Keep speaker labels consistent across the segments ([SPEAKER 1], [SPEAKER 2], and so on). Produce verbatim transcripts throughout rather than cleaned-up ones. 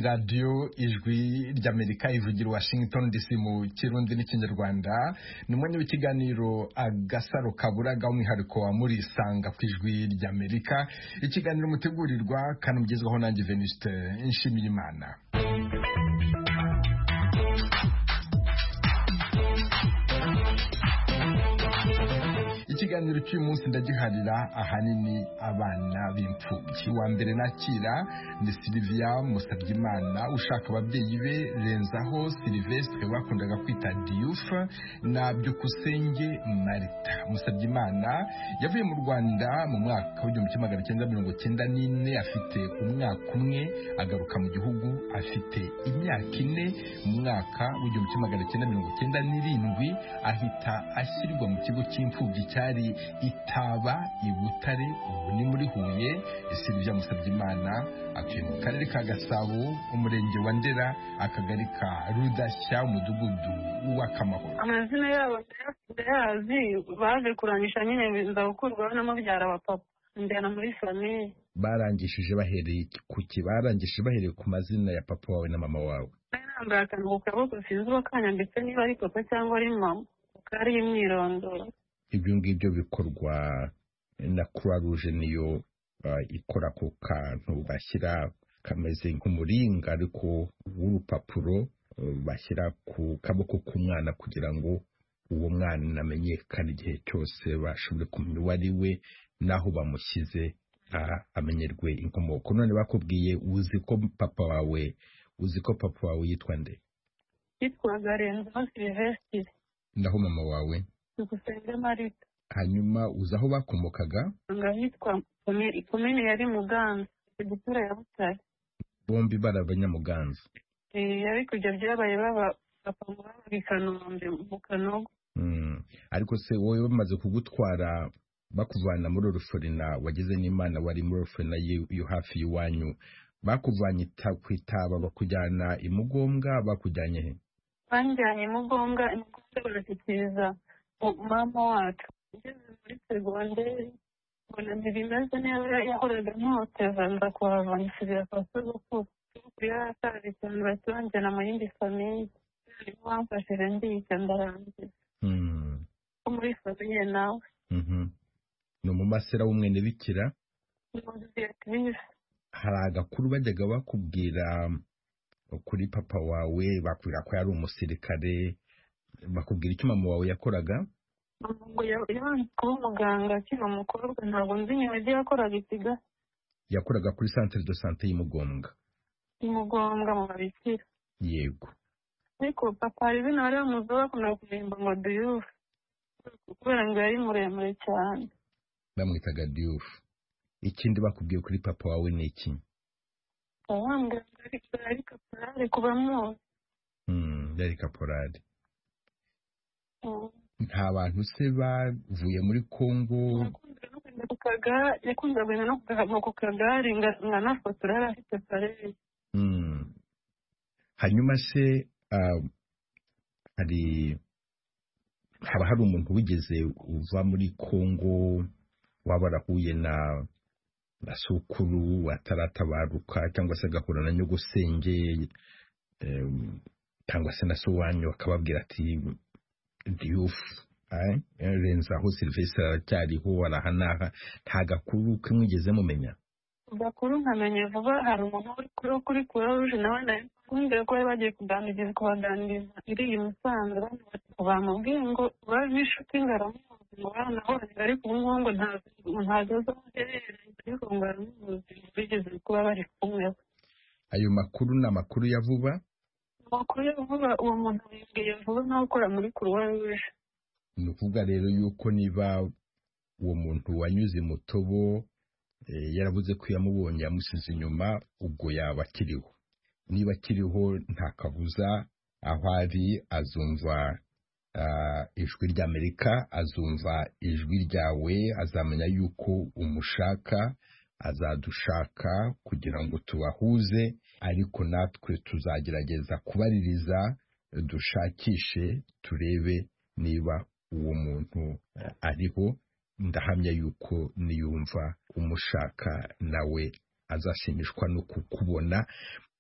[SPEAKER 1] radio ijwi ry'Amerika ivugira Washington D C mu Kirundi n'Ikinyarwanda. Ni umwanya w'ikiganiro Agasaro Kaburaga umwihariko wa muri Sanga ku ijwi ry'Amerika. Ikiganiro mutegurirwa kandi mugezwaho nanjye Venuste Nshimiyimana. Ikiganiro cy'uyu munsi ndagiharira ahanini abana b'imfubyi. Wa mbere nakira ni Sylvia Musabyimana ushaka ababyeyi be Renzaho Sylvestre bakundaga kwita Diouf na Byukusenge Marita. Musabyimana yavuye mu Rwanda mu mwaka w'igihumbi kimwe magana cyenda mirongo cyenda n'ine afite umwaka umwe, agaruka mu gihugu afite imyaka ine. Mu mwaka w'igihumbi kimwe magana cyenda mirongo cyenda n'irindwi ahita ashyirwa mu kigo cy'imfubyi cyari Itaba i Butare, ubu ni muri Huye. Sylvia Musabyimana atuye mu karere ka Gasabo, umurenge wa Ndera, akagari ka Rudashya, umudugudu w'Akamahoro.
[SPEAKER 2] Amazina yabo ndayazi, baje kurangisha nyine biza gukurwaho n'amabyara wa papa ndana muri famille.
[SPEAKER 1] Barangishije bahereye ku ki? Barangishije bahereye ku mazina ya papa wawe na mama wawe?
[SPEAKER 2] Nambaye akantu ku kaboko sinzi bakanyambitse niba ari papa cyangwa ari mama, kari imyirondoro.
[SPEAKER 1] Ibyo ngibyo bikorwa na Croix Rouge, niyo uh, ikora ku kantu bashyira kameze nk'umuringa ariko w'urupapuro uh, bashyira ku kaboko k'umwana kugira ngo uwo mwana amenyekane igihe cyose, bashobore kumenya uwo ari we naho bamushyize uh, amenyerwe inkomoko. None bakubwiye uzi ko papa wawe uzi ko papa wawe yitwa nde?
[SPEAKER 2] Yitwaga Renzaho Sylvestre.
[SPEAKER 1] Naho mama wawe?
[SPEAKER 2] Byukusenge Marita.
[SPEAKER 1] Hanyuma uzi aho bakomokaga?
[SPEAKER 2] Ngahitwa Komine yari Muganza, Perefegitura ya Butare.
[SPEAKER 1] Bombi bari abanyamuganza?
[SPEAKER 2] Eh, ariko ibyo byabaye baba papa muri Kanombe mu Kanogo.
[SPEAKER 1] Mm. Ariko se wowe bamaze kugutwara bakuvana muri Ruforina, wageze n'Imana wari muri Ruforina yo hafi y'iwanyu, bakuvanye kwitaba bakujyana i Mugombwa, bakujyanye he?
[SPEAKER 2] Banjyanye Mugombwa, Mugombwa barashyikiriza mama wacu. Ngeze muri segonderi mbona bimaze neza, yahoraga ntoteza nza kuhava nsubira kwa sogokuru. Sogokuru yari atazi cyane, bakibanjyana mu yindi famille, nibo bamfashije ndiga ndarangiza.
[SPEAKER 1] Mm.
[SPEAKER 2] Muri famille nawe.
[SPEAKER 1] Mhm. No mu masera w'umwene bikira?
[SPEAKER 2] Umudiatrice.
[SPEAKER 1] Hari agakuru bajyaga bakubwira kuri papa wawe, bakubwira ko yari umusirikare, bakubwira icyo mama wawe yakoraga?
[SPEAKER 2] Ngo yabanje kuba umuganga akiri umukobwa, ntabwo nzi nyine ibyo yakoraga ikiga.
[SPEAKER 1] Yakoraga kuri centre de santé y'Imugombwa?
[SPEAKER 2] Imugombwa mu babikira.
[SPEAKER 1] Yego.
[SPEAKER 2] Ariko papa hari izina bari bamuzi bakunda kuririmba ngo Diouf, kubera ngo yari muremure cyane.
[SPEAKER 1] Bamwitaga Diouf. Ikindi bakubwiye kuri papa wawe ni iki?
[SPEAKER 2] Abambwa ari kaporari kuba muzi.
[SPEAKER 1] Mm, yari kaporari.
[SPEAKER 2] Mm.
[SPEAKER 1] Nta bantu se bavuye muri Kongo?
[SPEAKER 2] Yakunze kugenda no kugama ku kagari nkanafotora, yari afite pareri.
[SPEAKER 1] Mm. Hanyuma se uh, hari haba hari umuntu wigeze uva muri Kongo waba arahuye na basukuru ataratabaruka cyangwa se agahura na nyogosenge um, cyangwa se na sowanyu akababwira ati Diouf eh Renzaho Sylvestre aracyariho arahanaha? Nta gakuru kimwigeze mumenya?
[SPEAKER 2] Gakuru nkamenye vuba, hari umuntu uri kuri kuri Croix Rouge nawe nawe kumbwira ko bagiye kuganiriza kubaganiriza iri i Musanze, bamubwiye ngo baje inshuti ngaramuzi ngo baranahoraga, ariko ubu ngubu ngo ntago azoherereye, ariko ngo aramuzi bigeze kuba bari kumwe.
[SPEAKER 1] Ayo makuru ni amakuru ya vuba?
[SPEAKER 2] Amakuru ya vuba, uwo muntu yibwiye vuba nawe ukora muri Croix Rouge.
[SPEAKER 1] Ni ukuvuga rero yuko niba uwo muntu wanyuze mutobo eh, yaravuze ko yamubonye yamusize inyuma, ubwo yaba akiriho. Niba akiriho nta kabuza aho ari azumva uh, ijwi ry'Amerika, azumva ijwi ryawe, azamenya yuko umushaka, azadushaka kugira ngo tubahuze, ariko natwe tuzagerageza kubaririza, dushakishe turebe niba uwo muntu uh, ariho. Ndahamya yuko niyumva umushaka nawe azashimishwa no kukubona.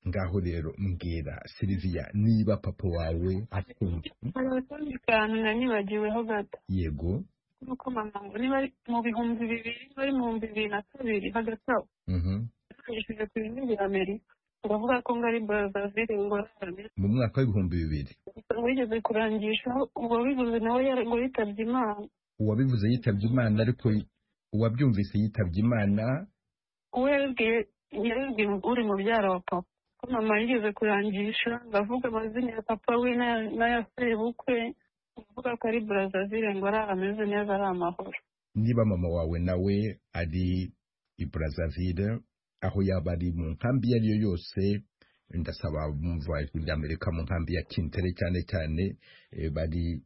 [SPEAKER 1] ngaho rero mbwira Sylvia niba papa wawe akumva.
[SPEAKER 2] hari akandi kantu nanibagiweho gato.
[SPEAKER 1] Yego.
[SPEAKER 2] Nuko mama ngo niba ari mu bihumbi bibiri bari mu bihumbi bibiri na kabiri hagati aho yashyize ku bindi bya Amerika uravuga ko ngo ari Brazzaville ngo ararame
[SPEAKER 1] mu mwaka w'ibihumbi bibiri
[SPEAKER 2] wigeze kurangisha ubwo bivuze nawe ngo yitabye Imana.
[SPEAKER 1] uwabivuze yitabye Imana ariko uwabyumvise yitabye Imana
[SPEAKER 2] uwo yabibwiye yabibwiye uri mubyara wa papa ko mama yigeze kurangisha ndavuga amazina ya papa we n'aya sebukwe uvuga ko ari Brazzaville ngo ameze neza ari amahoro.
[SPEAKER 1] Niba mama wawe nawe ari i Brazzaville aho yaba ari mu nkambi iyo ari yo yose ndasaba bumva ijwi ry'Amerika mu nkambi ya Kintere cyane cyane bari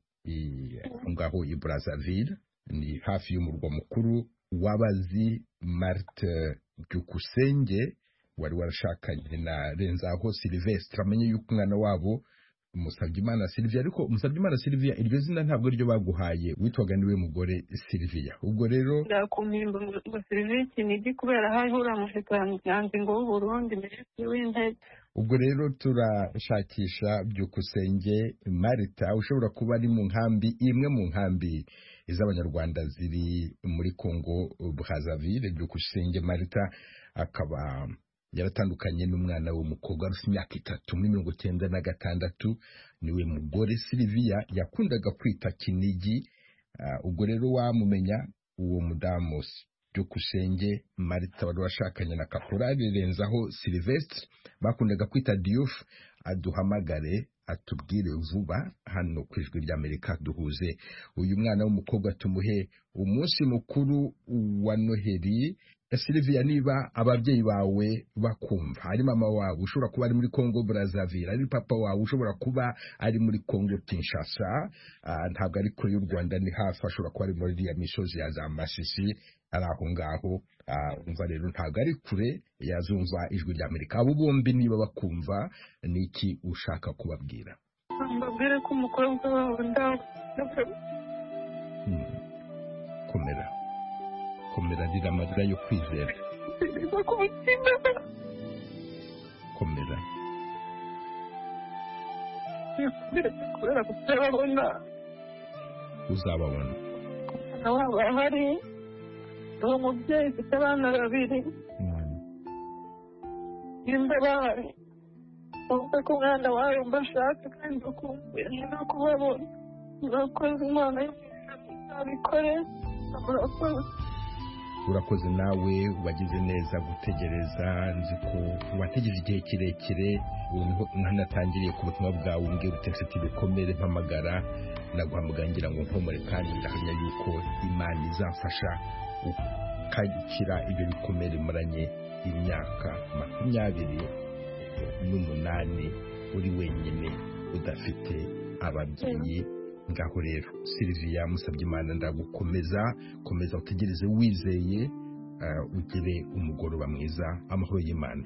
[SPEAKER 1] ngaho i Brazzaville ni hafi y'umurwa mukuru wabazi Marthe Byukusenge wari warashakanye na Renzaho Sylvestre amenye yuko umwana wabo Musabyimana Sylvia ariko Musabyimana Sylvia iryo zina ntabwo ryo baguhaye witwaga niwe mugore Sylvia. Ubwo rero
[SPEAKER 2] ndakumpimba ngo Sylvia kinigi kubera haje uramushikanje ngo u Burundi minisitiri w'intebe.
[SPEAKER 1] Ubwo rero turashakisha Byukusenge Martha ushobora kuba ari mu nkambi imwe mu nkambi z'abanyarwanda ziri muri Congo Brazzaville. Byukusenge Martha akaba yaratandukanye n'umwana w'umukobwa ufite imyaka itatu muri mirongo cyenda na gatandatu niwe mugore Sylvia yakundaga kwita Kinigi. Ubwo rero wamumenya uwo mudamu Byukusenge Martha wari washakanye na Kaporali Renzaho Sylvestre bakundaga kwita Diouf aduhamagare atubwire vuba hano ku ijwi ry'Amerika duhuze uyu mwana w'umukobwa tumuhe umunsi mukuru wa Noheli. Sylvia niba ababyeyi bawe bakumva ari mama wawe ushobora kuba ari muri Congo Brazzaville ari papa wawe ushobora kuba ari muri Congo Kinshasa ntabwo ari kure y'u Rwanda ni hafi ashobora kuba ari muri ya misozi ya za Masisi ari aho ngaho umva rero ntabwo ari kure yazumva ijwi ry'Amerika. Abo bombi niba bakumva niki ushaka kubabwira?
[SPEAKER 2] Mbabwire ko umukobwa wawe ndawe
[SPEAKER 1] komera komera rira amarira yo kwizera komera
[SPEAKER 2] kubera kutababona
[SPEAKER 1] uzababona
[SPEAKER 2] waba hari uwo mubyeyi ufite abana babiri nimba bahari uvuga ko umwana wawe mbashaka kandi ukumbuye no kubabona urakoze Imana y'abikore urakoze.
[SPEAKER 1] Urakoze nawe wagize neza gutegereza nzi ko wategereje igihe kirekire nkanatangiriye ku butumwa bwawe umbwira uti mfite ibikomere mpamagara naguhamagangira ngo nkomore kandi ndahamya yuko Imana izamfasha ukakira ibyo bikomere muranye imyaka makumyabiri n'umunani uri wenyine udafite ababyeyi. Ngaho rero Sylvia Musabyimana ndagukomeza komeza utegereze wizeye ugire umugoroba mwiza amahoro y'Imana.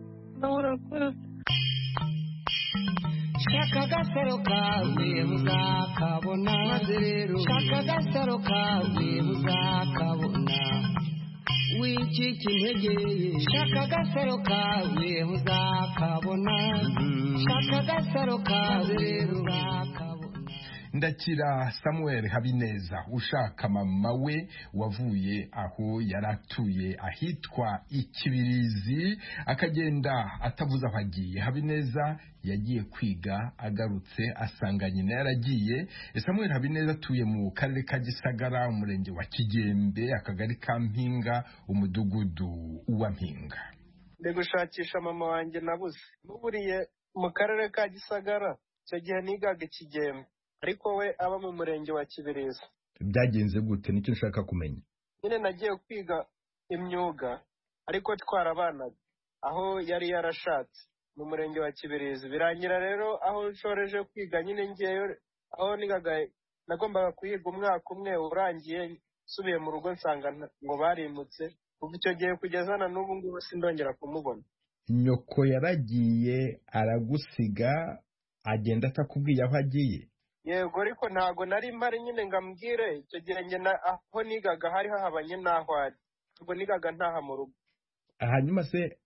[SPEAKER 3] Shaka gasaro kawe muzakabona rero shaka gasaro kawe muzakabona wicika intege shaka gasaro kawe muzakabona shaka gasaro kawe rero muzakabona.
[SPEAKER 1] Ndakira Samuel Habineza ushaka mama we wavuye aho yaratuye ahitwa Ikibirizi akagenda atavuze aho agiye. Habineza yagiye kwiga agarutse asanga nyina yaragiye. Samuel Habineza atuye mu karere ka Gisagara umurenge wa Kigembe akagari ka Mpinga umudugudu wa Mpinga.
[SPEAKER 4] Ndi gushakisha mama wanjye nabuze muburiye mu karere ka Gisagara cyo gihe nigaga Kigembe ariko we aba mu murenge wa Kibirizi.
[SPEAKER 1] Byagenze gute nicyo nshaka kumenya?
[SPEAKER 4] Nyine nagiye kwiga imyuga ariko twarabanaga aho yari yarashatse mu murenge wa Kibirizi birangira rero aho nshoreje kwiga nyine ngiyeyo aho nigaga nagombaga kuyiga umwaka umwe urangiye subiye mu rugo nsanga ngo barimutse kuva icyo gihe kugeza na n'ubu ngubu sindongera kumubona.
[SPEAKER 1] Nyoko yaragiye aragusiga agenda atakubwiye aho agiye?
[SPEAKER 4] Yego ariko ntago nari mpari nyine ngambwire icyo gihe nge aho nigaga hari hahabanye n'aho ari ubwo nigaga ntaha mu rugo.
[SPEAKER 1] Hanyuma se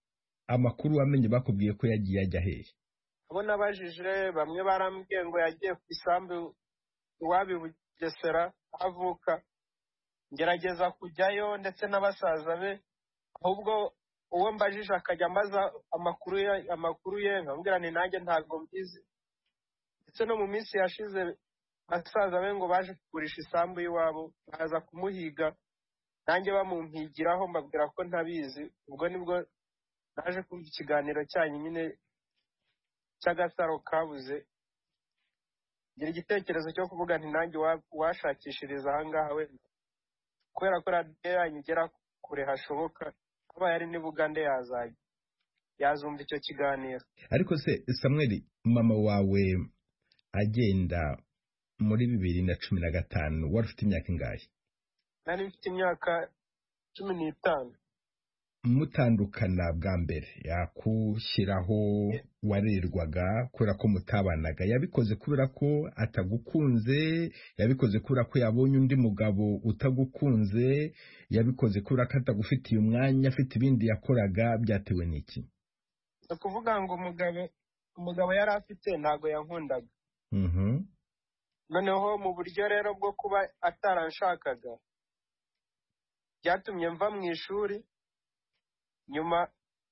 [SPEAKER 1] amakuru wamenye bakubwiye ko yagiye ajya hehe?
[SPEAKER 4] abo nabajije bamwe barambwiye ngo yagiye ku isambu iwabo i Bugesera avuka, ngerageza kujyayo ndetse n'abasaza be, ahubwo uwo mbajije akajya ambaza amakuru ye amakuru ye nkambwira ni nanjye ntabwo mbizi, ndetse no mu minsi yashize basaza be ngo baje kugurisha isambu y'iwabo baza kumuhiga, nanjye bamumpigiraho mbabwira ko ntabizi. Ubwo nibwo naje kumva ikiganiro cyanyu nyine cy'agasaro kabuze, ngira igitekerezo cyo kuvuga nti nanjye washakishiriza ahangaha wenda, kubera ko radiyo yanyu igera kure hashoboka, abaye ari ni Bugande yazajya yazumva icyo kiganiro.
[SPEAKER 1] Ariko se Samuel, mama wawe agenda muri bibiri na cumi na gatanu wari ufite imyaka ingahe?
[SPEAKER 4] Nari mfite imyaka cumi n'itanu.
[SPEAKER 1] Mutandukana bwa mbere yakushyiraho warerwaga kubera ko mutabanaga, yabikoze kubera ko atagukunze, yabikoze kubera ko yabonye undi mugabo utagukunze, yabikoze kubera ko atagufitiye umwanya, afite ibindi yakoraga, byatewe n'iki?
[SPEAKER 4] ni ukuvuga ngo umugabo umugabo yari afite ntago yankundaga.
[SPEAKER 1] Mhm.
[SPEAKER 4] Noneho mu buryo rero bwo kuba ataranshakaga byatumye mva mu ishuri, nyuma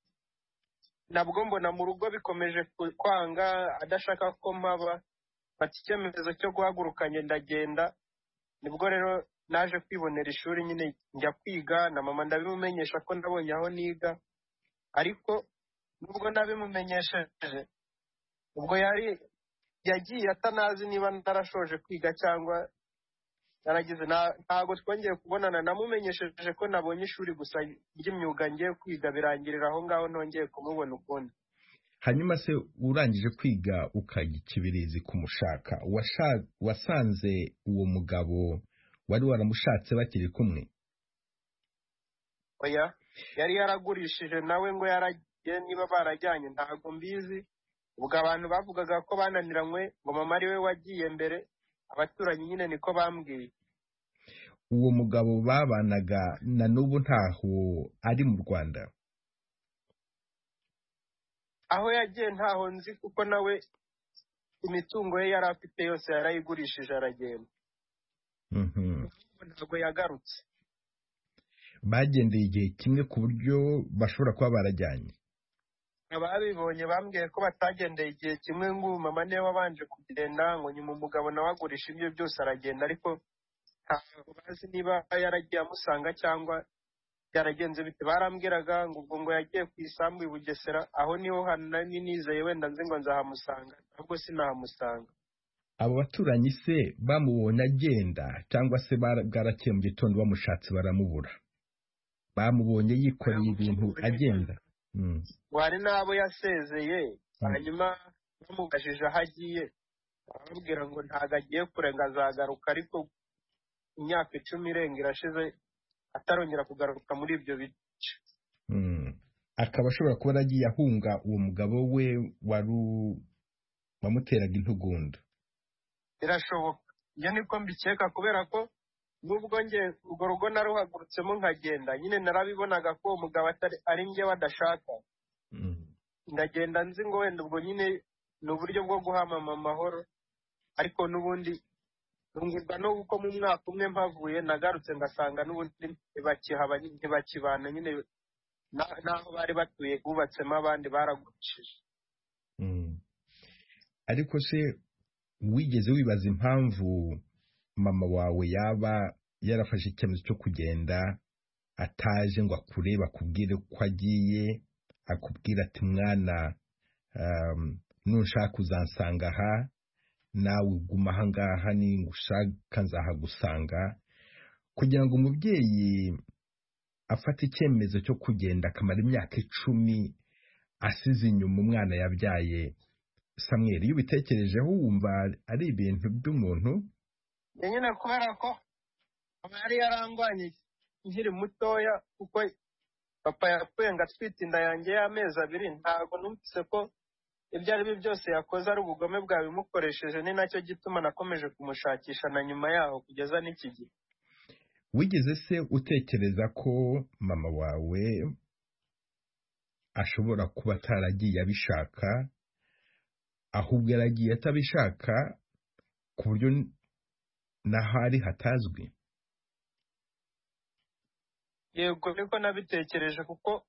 [SPEAKER 4] nabwo mbona mu rugo bikomeje kwanga, adashaka ko mpaba, mfata icyemezo cyo guhaguruka ndagenda. Nibwo rero naje kwibonera ishuri nyine njya kwiga, na mama ndabimumenyesha ko ndabonye aho niga, ariko nubwo nabimumenyesheje ubwo yari yagiye atanazi niba narashoje kwiga cyangwa naragize. Ntago twongeye kubonana, namumenyesheje ko nabonye ishuri gusa ry'imyuga ngiye kwiga, birangirira aho ngaho, ntongeye kumubona ukundi.
[SPEAKER 1] Hanyuma se urangije kwiga ukajya Kibirizi kumushaka, wasanze uwo mugabo wari waramushatse bakiri kumwe?
[SPEAKER 4] Oya, yari yaragurishije nawe ngo yaragiye, niba barajyanye ntago mbizi. Ubwo abantu bavugaga ko bananiranywe ngo mama ari we wagiye mbere, abaturanyi nyine niko bambwiye.
[SPEAKER 1] Uwo mugabo babanaga na n'ubu ntaho ari mu Rwanda?
[SPEAKER 4] Aho yagiye ntaho nzi, kuko nawe imitungo ye yari afite yose yarayigurishije aragenda.
[SPEAKER 1] Mhm.
[SPEAKER 4] Ntabwo yagarutse.
[SPEAKER 1] Bagendeye igihe kimwe ku buryo bashobora kuba barajyanye?
[SPEAKER 4] Ababibonye bambwiye ko batagendeye igihe kimwe, ngo mama niwe wabanje kugenda, ngo nyuma umugabo nawe agurisha ibyo byose aragenda, ariko ntabwo bazi niba yaragiye amusanga cyangwa byaragenze bite. Barambwiraga ngo ubwo ngo yagiye ku isambu i Bugesera, aho niho hanani nizeye wenda nzi ngo nzahamusanga, ntabwo sinahamusanga.
[SPEAKER 1] Abo baturanyi se bamubonye agenda cyangwa se bwarakeye mu gitondo bamushatse baramubura? Bamubonye yikoreye ibintu agenda?
[SPEAKER 4] Wari n'abo yasezeye, hanyuma bamubajije aho agiye, barababwira ngo ntabwo agiye kure, ngo azagaruka, ariko imyaka icumi irenga irashize atarongera kugaruka muri ibyo bice.
[SPEAKER 1] Akaba ashobora kuba yaragiye ahunga uwo mugabo we wari wamuteraga intugunda?
[SPEAKER 4] Birashoboka, njye niko mbikeka, kubera ko nubwo njye urwo rugo naruhagurutsemo nkagenda, nyine narabibonaga ko uwo mugabo ari njye badashaka. Ndagenda nzi ngo wenda ubwo nyine ni uburyo bwo guhamama amahoro, ariko n'ubundi ntungurwa no kuko mu mwaka umwe mpavuye nagarutse ngasanga n'ubundi ntibakibana, nyine n'aho bari batuye bubatsemo abandi baragurishije.
[SPEAKER 1] Ariko se wigeze wibaza impamvu mama wawe yaba yarafashe icyemezo cyo kugenda ataje ngo akurebe akubwire ko agiye, akubwira ati mwana nunshaka uzansanga aha, nawe guma aha ngaha, ningushaka nzahagusanga, kugira ngo umubyeyi afate icyemezo cyo kugenda akamara imyaka icumi asize inyuma umwana yabyaye? Samuel, iyo ubitekerejeho wumva ari ibintu by'umuntu?
[SPEAKER 4] nyine kubera ko mama yari yarangwanye nkiri mutoya, kuko papa yapfuye ngo atwite inda yanjye y'amezi abiri, ntabwo numvise ko ibyo ari byo byose yakoze ari ubugome bwabimukoresheje. Ni nacyo gituma nakomeje kumushakisha na nyuma yaho kugeza n'iki gihe.
[SPEAKER 1] Wigeze se utekereza ko mama wawe ashobora kuba ataragiye abishaka ahubwo yaragiye atabishaka ku buryo naho ari hatazwi.
[SPEAKER 4] yego niko nabitekereje kuko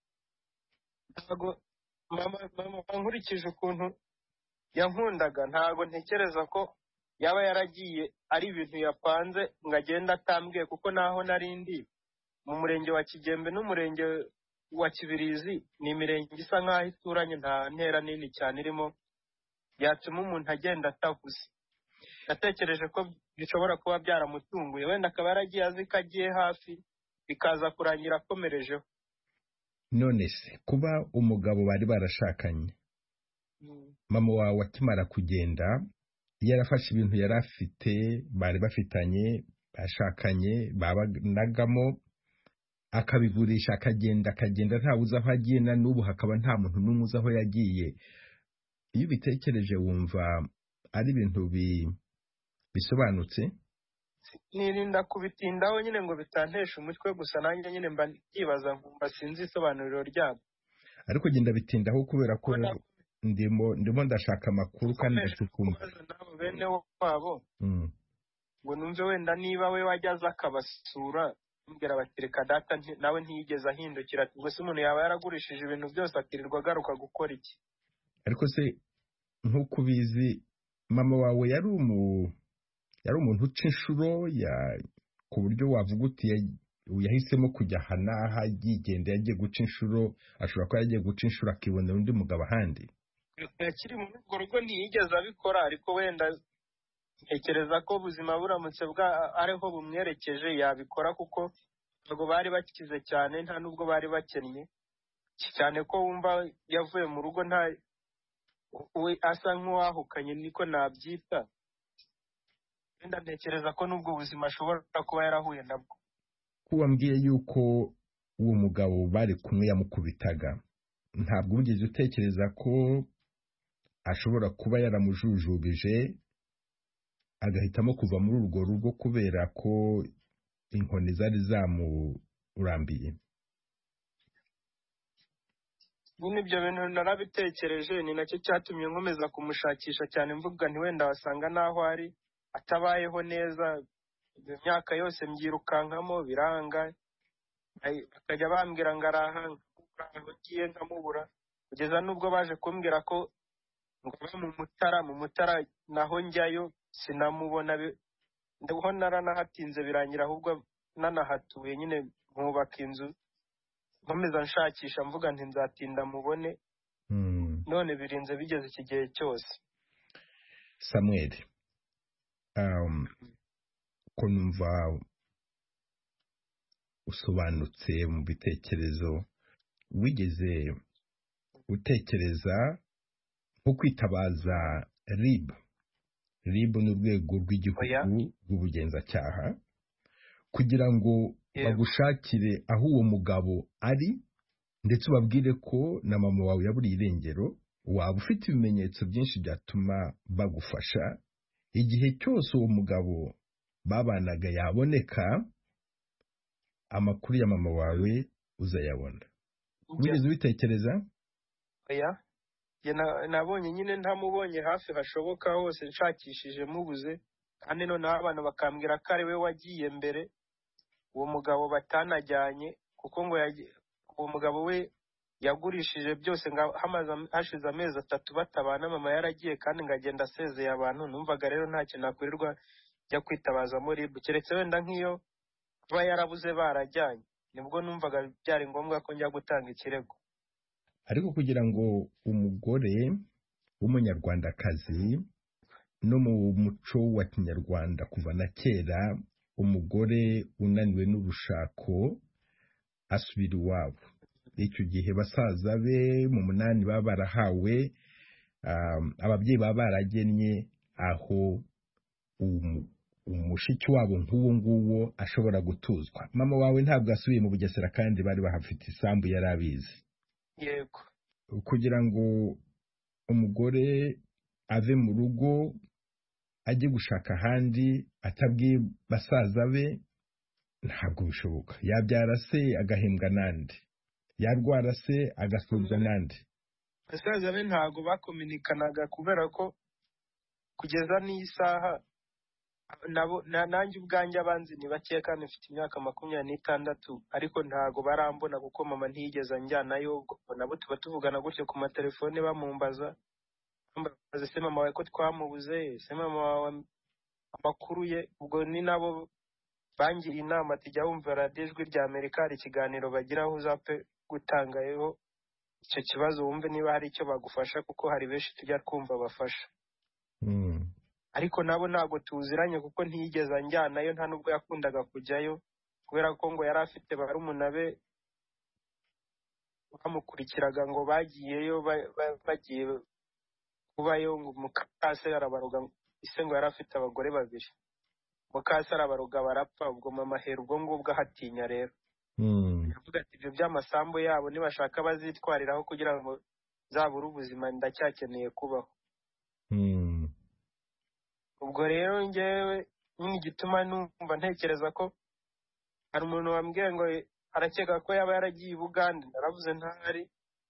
[SPEAKER 4] ntabwo mama mama nkurikije ukuntu yankundaga ntabwo ntekereza ko yaba yaragiye ari ibintu yapanze ngo agende atambwiye, kuko naho narindi mu murenge wa Kigembe n'umurenge wa Kibirizi ni imirenge isa nk'aho ituranye, nta ntera nini cyane irimo yatuma umuntu agenda atavuze. Natekereje ko bishobora kuba byaramutunguye, wenda akaba yaragiye azi ko agiye hafi bikaza kurangira akomerejeho.
[SPEAKER 1] None se kuba umugabo bari barashakanye, mama wawe akimara kugenda yarafashe ibintu yari afite bari bafitanye bashakanye babanagamo akabigurisha akagenda akagenda ntawe uzi aho agiye, na n'ubu hakaba nta muntu n'umwe uzi aho yagiye. Iyo ubitekereje wumva ari ibintu bisobanutse?
[SPEAKER 4] Nirinda kubitindaho nyine ngo bitantesha umutwe, gusa nanjye nyine mba nyibaza nkumva sinzi isobanuriro ryabo.
[SPEAKER 1] Ariko genda bitindaho kubera ko ndimo ndimo ndashaka amakuru kandi ndacukumva
[SPEAKER 4] nabo bene wabo ngo numve wenda niba we wajyaza akabasura mbwira batireka data nawe ntiyigeze ahindukira, ubwo se umuntu yaba yaragurishije ibintu byose akirirwa agaruka gukora iki?
[SPEAKER 1] Ariko se nk'uko ubizi mama wawe yari umu yari umuntu uca inshuro ya ku buryo wavuga uti yahisemo kujya hanaha yigende yagiye guca inshuro, ashobora kuba yagiye guca inshuro akibonera undi mugabo ahandi.
[SPEAKER 4] Yakiri mu rugo rugo ntiyigeze abikora, ariko wenda ntekereza ko ubuzima buramutse bwa ariho bumwerekeje yabikora, kuko ntabwo bari bakize cyane nta nubwo bari bakennye cyane, ko wumva yavuye mu rugo nta we asa nk'uwahukanye niko nabyita. Wenda ntekereza ko nubwo ubuzima ashobora kuba yarahuye nabwo.
[SPEAKER 1] Wambwiye yuko uwo mugabo bari kumwe yamukubitaga, ntabwo wigeze utekereza ko ashobora kuba yaramujujubije agahitamo kuva muri urwo rugo kubera ko inkoni zari zamurambiye?
[SPEAKER 4] Nyine ibyo bintu narabitekereje, ni nacyo cyatumye nkomeza kumushakisha cyane, mvuga nti wenda wasanga naho ari atabayeho neza. Imyaka yose mbyirukankamo biranga, bakajya bambwira ngo araha ngiye nkamubura, kugeza n'ubwo baje kumbwira ko ngo mu Mutara mu Mutara naho njyayo sinamubona, ndaho naranahatinze birangira ahubwo nanahatuye nyine nkubaka inzu nkomeza nshakisha mvuga nti nzatinda mubone. None birinze bigeze iki gihe cyose.
[SPEAKER 1] Samuel, um, ko numva usobanutse mu bitekerezo, wigeze utekereza nko kwitabaza R I B? R I B ni urwego rw'igihugu rw'ubugenzacyaha, kugira ngo bagushakire aho uwo mugabo ari ndetse ubabwire ko na mama wawe yaburiye irengero, waba ufite ibimenyetso byinshi byatuma bagufasha. Igihe cyose uwo mugabo babanaga yaboneka, amakuru ya mama wawe uzayabona. Wigeze ubitekereza?
[SPEAKER 4] Oya, nabonye nyine ntamubonye hafi hashoboka hose, nshakishije mubuze, kandi noneho abantu bakambwira ko ari we wagiye mbere, uwo mugabo batanajyanye, kuko ngo uwo mugabo we yagurishije byose, hashize amezi atatu batabana, mama yaragiye kandi ngagenda asezeye abantu. Numvaga rero nta kintu nakurirwa jya kwitabaza muri R I B, keretse wenda nk'iyo kuba yarabuze barajyanye, nibwo numvaga byari ngombwa ko njya gutanga ikirego.
[SPEAKER 1] Ariko kugira ngo umugore w'umunyarwandakazi, no mu muco wa kinyarwanda kuva na kera, umugore unaniwe n'urushako asubira iwabo. Icyo gihe basaza be mu munani baba barahawe, ababyeyi baba baragennye aho umushiki wabo nk'uwo nguwo ashobora gutuzwa. Mama wawe ntabwo asubiye mu Bugesera kandi bari bahafite isambu yari abizi.
[SPEAKER 4] Yego.
[SPEAKER 1] Kugira ngo umugore ave mu rugo ajye gushaka ahandi atabwiye basaza be ntabwo bishoboka. Yabyara se agahembwa nande, yarwara se agasubizwa n'andi.
[SPEAKER 4] basaza be ntago bakominikanaga kubera ko kugeza n'isaha nabo nanjye ubwanjye abanzi ni bake kandi mfite imyaka makumyabiri n'itandatu ariko ntago barambona kuko mama ntiyigeze anjyanayo nabo tuba tuvugana gutyo ku matelefone bamumbaza bambaza se mama wawe ko twamubuze se mama wawe amakuru ye ubwo ni nabo bangiriye inama ati jya wumva radiyo ijwi rya Amerika hari ikiganiro bagira aho uzape gutangayo icyo kibazo wumve niba hari icyo bagufasha kuko hari benshi tujya twumva bafasha. ariko nabo ntago tuziranye kuko ntiyigeze anjyanayo nta nubwo yakundaga kujyayo kubera ko ngo yari afite barumuna be bamukurikiraga ngo bagiyeyo bagiye kubayo ngo mukase arabaruga ise ngo yari afite abagore babiri mukase arabaruga barapfa ubwo mama hera ubwo ngubwo ahatinya rero yavuga ati ibyo by'amasambu yabo nibashaka bazitwariraho kugira ngo zabure ubuzima ndacyakeneye kubaho. ubwo rero njyewe nyine igituma numva ntekereza ko hari umuntu wambwiye ngo arakeka ko yaba yaragiye i Bugande naravuze ntahari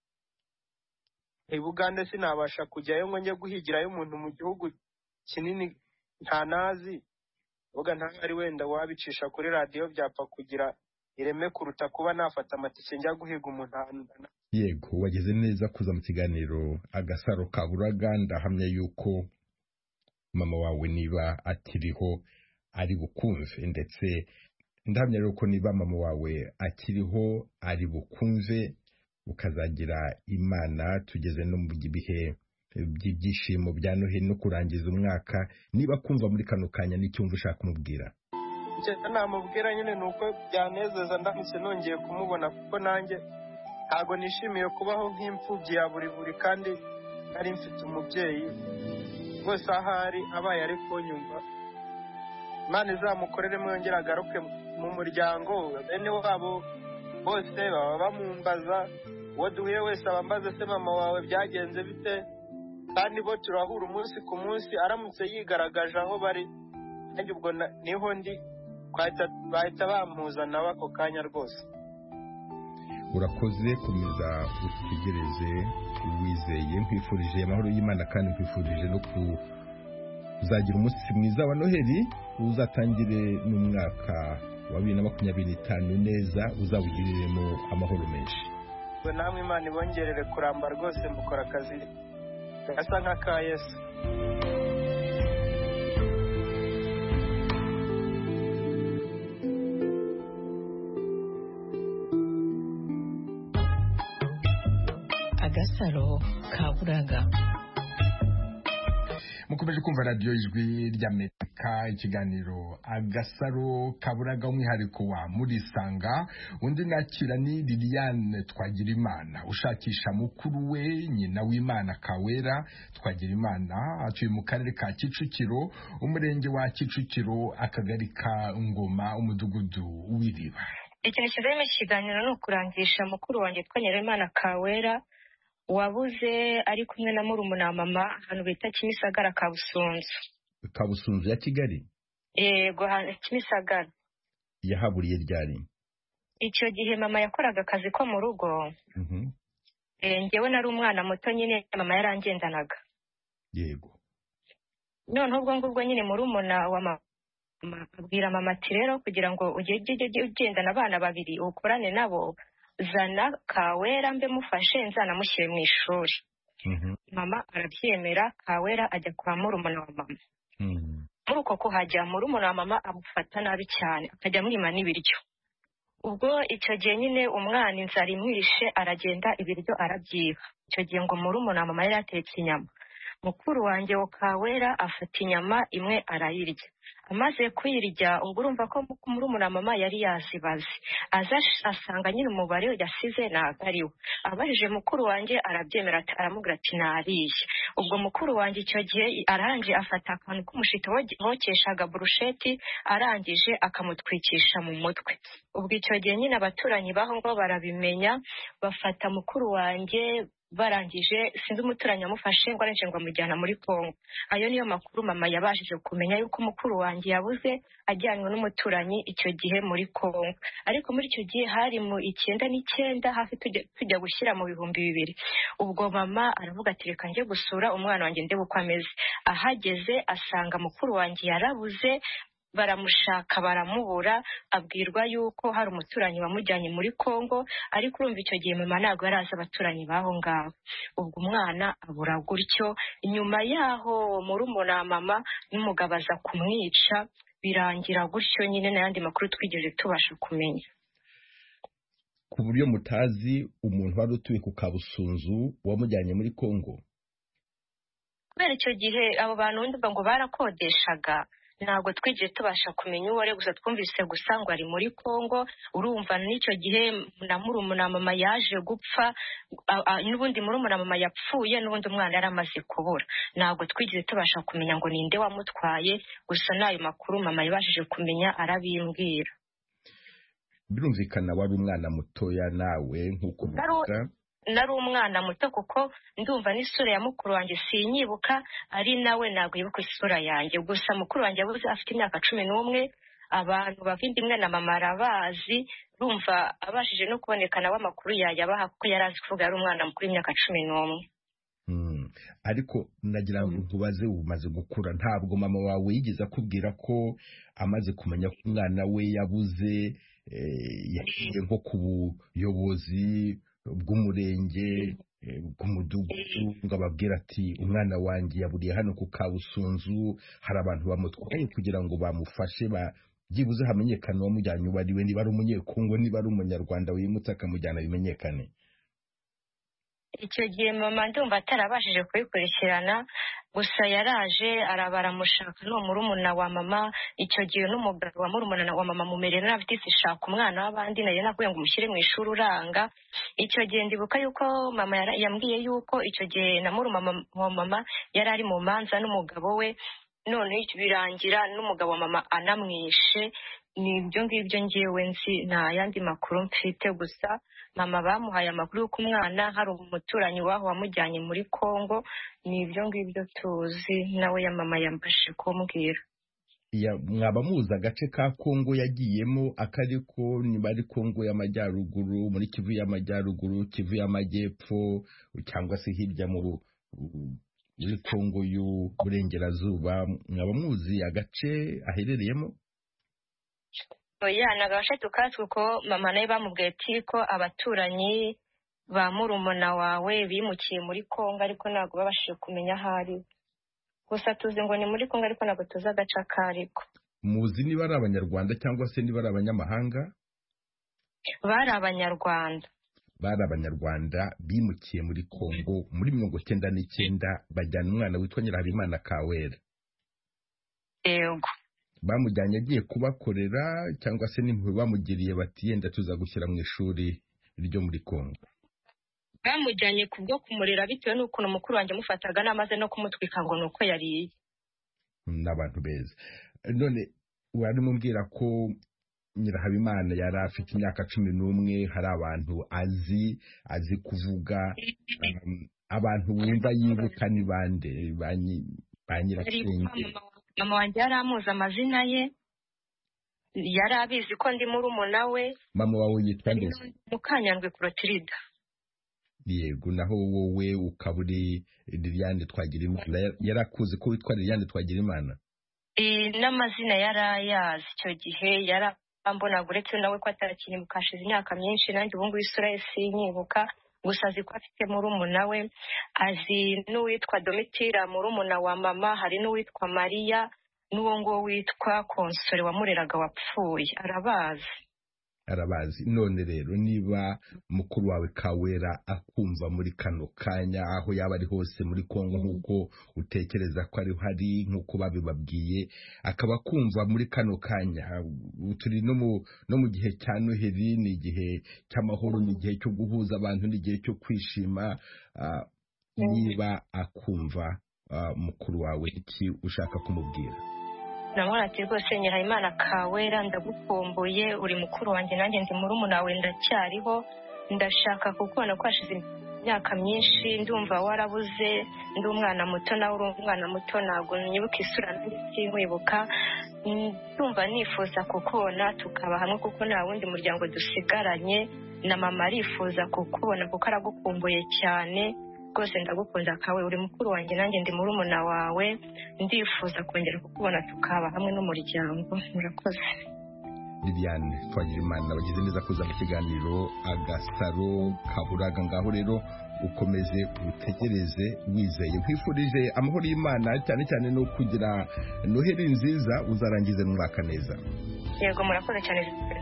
[SPEAKER 4] i Bugande sinabasha kujyayo ngo njye guhigirayo umuntu mu gihugu kinini ntanazi uvuga ntahari wenda wabicisha kuri radiyo byapfa kugira ireme kuruta kuba nafata amatike njya guhiga umuntu ahantu.
[SPEAKER 1] Yego wageze neza kuza mu kiganiro Agasaro Kaburaga ndahamya yuko mama wawe niba akiriho ari bukumve ndetse ndahamya rero ko niba mama wawe akiriho ari bukumve ukazagira Imana tugeze no mu bihe by'ibyishimo bya Noheli no kurangiza umwaka niba kumva muri kano kanya n'icyumva ushaka kumubwira.
[SPEAKER 4] icyo namubwira nyine ni uko byanezeza ndamutse nongeye kumubona kuko nanjye ntago nishimiye kubaho nk'imfubyi ya buri buri kandi nari mfite umubyeyi rwose ahari abaye ari kunyumva Imana izamukorere mwongera agaruke mu muryango bene wabo bose baba bamumbaza uwo duhuye wese abambaza se mama wawe byagenze bite kandi bo turahura umunsi ku munsi aramutse yigaragaje aho bari kandi ubwo niho ndi bahita bampuzana ako kanya rwose.
[SPEAKER 1] urakoze komeza utegereze wizeye nkwifurije amahoro y'Imana kandi nkwifurije no kuzagira umunsi mwiza wa Noheli uzatangire mu mwaka wa bibiri na makumyabiri n'itanu neza uzawugiriremo amahoro menshi.
[SPEAKER 4] ubwo namwe Imana ibongerere kuramba rwose mukora akazi gasa nk'aka Yesu.
[SPEAKER 5] Agasaro Kaburaga.
[SPEAKER 1] mukomeje kumva radiyo ijwi ry'Amerika ikiganiro Agasaro Kaburaga umwihariko wa Murisanga undi nakira ni Liliane Twagirimana ushakisha mukuru we nyina w'Imana Kawera Twagirimana atuye mu karere ka Kicukiro umurenge wa Kicukiro akagari ka Ngoma umudugudu w'Iriba.
[SPEAKER 6] ikintu kizanye mu kiganiro ni ukurangisha mukuru wanjye Twagirimana Kawera wabuze ari kumwe na murumuna wa mama ahantu bita Kimisagara Kabusunzu.
[SPEAKER 1] Kabusunzu ya Kigali?
[SPEAKER 6] Yego Kimisagara.
[SPEAKER 1] Yahaburiye ryari?
[SPEAKER 6] Icyo gihe mama yakoraga akazi ko mu rugo.
[SPEAKER 1] Mhm.
[SPEAKER 6] Eh ngewe nari umwana muto nyine mama yarangendanaga.
[SPEAKER 1] Yego.
[SPEAKER 6] None ubwo ngubwo nyine murumuna wa mama abwira mama ati rero kugira ngo ujye ugendana abana babiri ukorane nabo zana Kawera mbe mufashe nzanamushyire mu ishuri. Mama arabyemera Kawera ajya kwa murumuna wa mama. Muri uko kuhajya murumuna wa mama amufata nabi cyane akajya amwima n'ibiryo. Ubwo icyo gihe nyine umwana inzara imwishe aragenda ibiryo arabyiba. Icyo gihe ngo murumuna wa mama yari atetse inyama. Mukuru wanjye wa Kawera afata inyama imwe arayirya. Amaze kuyirya ubwo urumva ko murumuna mama yari yazibaze aza asanga nyine umubare yasize nagariwe abajije mukuru wanjye arabyemera aramubwira ati nariye. Ubwo mukuru wanjye icyo gihe aranje afata akantu k'umushito hokeshaga burusheti arangije akamutwikisha mu mutwe. Ubwo icyo gihe nyine abaturanyi baho ngo barabimenya bafata mukuru wanjye barangije sinzi umuturanyi amufashe ngo arangije ngo amujyana muri Kongo. Ayo niyo makuru mama yabashije kumenya yuko mukuru wanjye yabuze ajyanywe n'umuturanyi icyo gihe muri Kongo. Ariko muri icyo gihe hari mu icyenda n'icyenda hafi tujya, tujya gushyira mu bihumbi bibiri. Ubwo mama aravuga ati reka njye gusura umwana wanjye ndebe uko ameze. Ahageze asanga mukuru wanjye yarabuze, baramushaka baramubura, abwirwa yuko hari umuturanyi wamujyanye muri Kongo, ariko urumva icyo gihe mama ntabwo yari azi abaturanyi baho ngaho. Ubwo umwana abura gutyo, inyuma yaho murumuna wa mama n'umugabo aza kumwica, birangira gutyo nyine n'ayandi makuru twigeze tubasha kumenya.
[SPEAKER 1] Ku buryo mutazi umuntu wari utuye ku Kabusunzu wamujyanye muri Kongo?
[SPEAKER 6] Kubera icyo gihe abo bantu ndumva ngo barakodeshaga, ntabwo twigeze tubasha kumenya uwo ari, gusa twumvise gusa ngo ari muri Kongo. Urumva n'icyo gihe na murumuna mama yaje gupfa, n'ubundi murumuna mama yapfuye, n'ubundi umwana yari amaze kubura. Ntabwo twigeze tubasha kumenya ngo ninde wamutwaye, gusa n'ayo makuru mama yabashije kumenya arabimbwira.
[SPEAKER 1] Birumvikana wari umwana mutoya nawe nk'uko bivuga.
[SPEAKER 6] Nari umwana muto kuko ndumva n'isura ya mukuru wanjye sinyibuka, ari nawe ntabwo yibuka isura yanjye. Gusa mukuru wanjye yabuze afite imyaka cumi n'umwe, abantu bavindimwe na mama arabazi, rumva abashije no kubonekana w'amakuru yayabaha kuko yari azi kuvuga ari umwana mukuru w'imyaka cumi n'umwe.
[SPEAKER 1] Hmm. Ariko nagira ngo nkubaze, umaze gukura ntabwo mama wawe yigeze akubwira ko amaze kumenya ko umwana we yabuze yagiye nko ku buyobozi bw'umurenge bw'umudugudu ngo ababwira ati umwana wanjye yaburiye hano ku Kabusunzu, hari abantu bamutwaye kugira ngo bamufashe, byibuze hamenyekane uwamujyanye uwo ari we, niba ari umunyekongo niba ari umunyarwanda wimutse akamujyana bimenyekane?
[SPEAKER 6] Icyo gihe mama ndumva atarabashije kubikurikirana, gusa yaraje arabaramushaka no murumuna wa mama. Icyo gihe n'umugabo wa murumuna wa mama mumerera afite ishaka umwana w'abandi, nayo nakuye ngo umushyire mu ishuri uranga. Icyo gihe ndibuka yuko mama yambwiye yuko icyo gihe na murumuna wa mama yari ari mu manza n'umugabo we, none birangira n'umugabo wa mama anamwishe. Ni ibyo ngibyo ngewe nzi, nta yandi makuru mfite. Gusa mama bamuhaye amakuru y'uko umwana hari umuturanyi waho wamujyanye muri Kongo. Ni ibyo ngibyo tuzi, nawe ya mama yambashe kumbwira.
[SPEAKER 1] Mwaba muzi agace ka Kongo yagiyemo akariko, niba ari Kongo y'amajyaruguru, muri Kivu y'amajyaruguru, Kivu y'amajyepfo, cyangwa se hirya mu muri Kongo y'uburengerazuba, mwaba muzi agace aherereyemo?
[SPEAKER 6] Oya, nagashe tukazi kuko mama nawe bamubwiye ati ko abaturanyi ba murumuna wawe bimukiye muri Kongo, ariko ntabwo babashije kumenya ahari. Gusa tuzi ngo ni muri Kongo, ariko ntabwo tuzi agace akariko.
[SPEAKER 1] Muzi niba ari abanyarwanda cyangwa se niba ari abanyamahanga?
[SPEAKER 6] Bari abanyarwanda.
[SPEAKER 1] Bari abanyarwanda bimukiye muri Kongo muri mirongo cyenda n'icyenda, bajyana umwana witwa Nyirahabimana Kawera.
[SPEAKER 6] Yego.
[SPEAKER 1] Bamujyanye agiye kubakorera cyangwa se n'impuhwe bamugiriye bati yenda tuza gushyira mu ishuri ryo muri Kongo?
[SPEAKER 6] Bamujyanye kubwo kumurera bitewe n'ukuntu mukuru wanjye amufataga n'amaze no kumutwika ngo nuko yariye.
[SPEAKER 1] N'abantu beza. None wari mumbwira ko Nyirahabimana yari afite imyaka cumi n'umwe, hari abantu azi azi kuvuga, um, abantu wumva yibuka ni bande? Ba Nyirasenge?
[SPEAKER 6] Mama wanjye yari amuzi amazina ye, yari abizi ko ndi murumuna we.
[SPEAKER 1] Mama wawe yitwa nde?
[SPEAKER 6] Mukanyandwi Clotilde.
[SPEAKER 1] Yego, naho wowe ukaba uri Liliane Twagirimana. Yari akuzi ko witwa Liliane Twagirimana?
[SPEAKER 6] Eh, n'amazina yari ayazi icyo gihe, yari ambonaga uretse nawe ko atarakinibuka hashize imyaka myinshi, nanjye ubu ngubu isura ye sinyibuka. Gusa azi ko afite murumuna we, azi n'uwitwa Domitira murumuna wa mama, hari n'uwitwa Maria, n'uwo ngo witwa Konsole wamureraga wapfuye. Arabazi.
[SPEAKER 1] Arabazi. None rero niba mukuru wawe Kawera akumva muri kano kanya, aho yaba ari hose muri Kongo nk'uko utekereza ko ari hari nk'uko babibabwiye, akaba kumva muri kano kanya, turi no mu no mu gihe cya Noheli, ni igihe cy'amahoro, ni igihe cyo guhuza abantu, ni igihe cyo kwishima, uh, niba akumva uh, mukuru wawe iki ushaka kumubwira?
[SPEAKER 6] Namwana ati rwose Nyirahabimana Kawera, ndagukumbuye, uri mukuru wanjye nanjye ndi murumuna wawe ndacyariho, ndashaka kukubona ko hashize imyaka myinshi ndumva warabuze ndi umwana muto nawe uri umwana muto ntabwo nyibuka isura nanjye sinkwibuka ndumva nifuza kukubona tukaba hamwe kuko nta wundi muryango dusigaranye na mama arifuza kukubona kuko aragukumbuye cyane rwose ndagukunda kawe uri mukuru wanjye nanjye ndi murumuna wawe ndifuza kongera kukubona tukaba hamwe n'umuryango murakoze.
[SPEAKER 1] Liliane Twagirimana bagize neza kuza mu kiganiro Agasaro Kaburaga ngaho rero ukomeze utegereze wizeye nkwifurije amahoro y'Imana cyane cyane no kugira Noheli nziza uzarangize mu mwaka neza.
[SPEAKER 6] Yego murakoze cyane.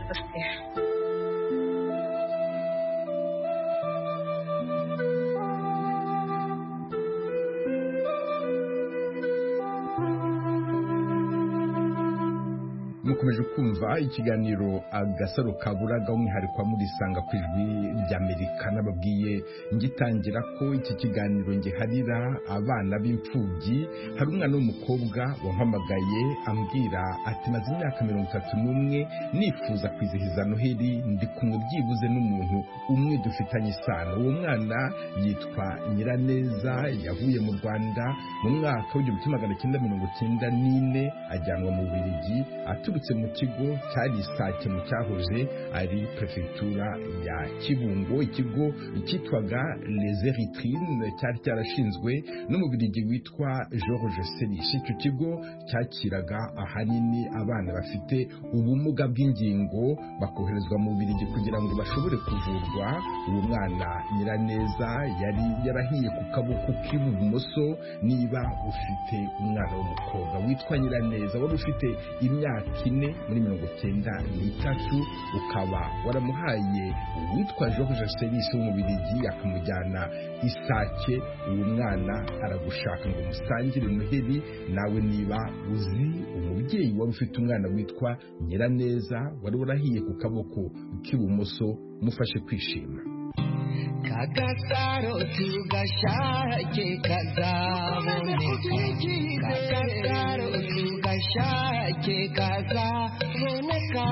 [SPEAKER 1] mukomeje kumva ikiganiro Agasaro Kaburaga umwihariko wa murisanga ku ijwi ry'Amerika nababwiye ngitangira ko iki kiganiro ngiharira abana b'imfubyi. Hari umwana w'umukobwa wampamagaye ambwira ati maze imyaka mirongo itatu n'umwe nifuza kwizihiza Noheli ndi kumwe byibuze n'umuntu umwe dufitanye isano. Uwo mwana yitwa Nyiraneza yavuye mu Rwanda mu mwaka w'igihumbi kimwe magana cyenda mirongo cyenda n'ine ajyanwa mu Bubiligi aturutse mu kigo cyari Sake mu cyahoze ari prefectura ya Kibungo. Ikigo cyitwaga Les Eritrines cyari cyarashinzwe n'umubiligi witwa Georges Serish. Icyo kigo cyakiraga ahanini abana bafite ubumuga bw'ingingo bakoherezwa mu Bubiligi kugira ngo bashobore kuvurwa. Uwo mwana Nyiraneza yari yarahiye ku kaboko k'ibumoso. Niba ufite umwana w'umukobwa witwa Nyiraneza wari ufite imyaka ine muri mirongo cyenda n'itatu ukaba waramuhaye uwitwa Georges Serish w'umubiligi akamujyana Isake, uwo mwana aragushaka ngo musangire Noheli. Nawe niba uzi umubyeyi wari ufite umwana witwa Nyiraneza wari warahiye ku kaboko k'ibumoso mufashe kwishima.
[SPEAKER 3] Kagasaro tugashake kazaboneka, Kagasaro tugashake kazaboneka.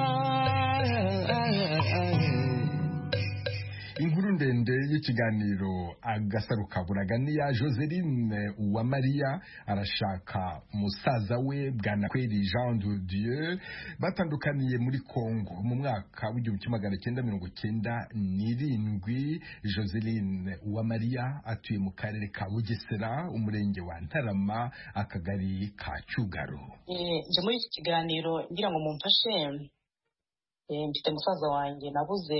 [SPEAKER 1] Inkuru ndende y'ikiganiro Agasaro Kaburaga ni ya Joseline Uwamariya arashaka musaza we Bwanakweli Jean de Dieu batandukaniye muri Kongo mu mwaka w'igihumbi kimwe magana cyenda mirongo cyenda n'irindwi. Joseline Uwamariya atuye mu karere ka Bugesera umurenge wa Ntarama akagari ka Cyugaro.
[SPEAKER 5] Eh nje muri iki kiganiro ngira ngo mumfashe eh mfite musaza wanjye nabuze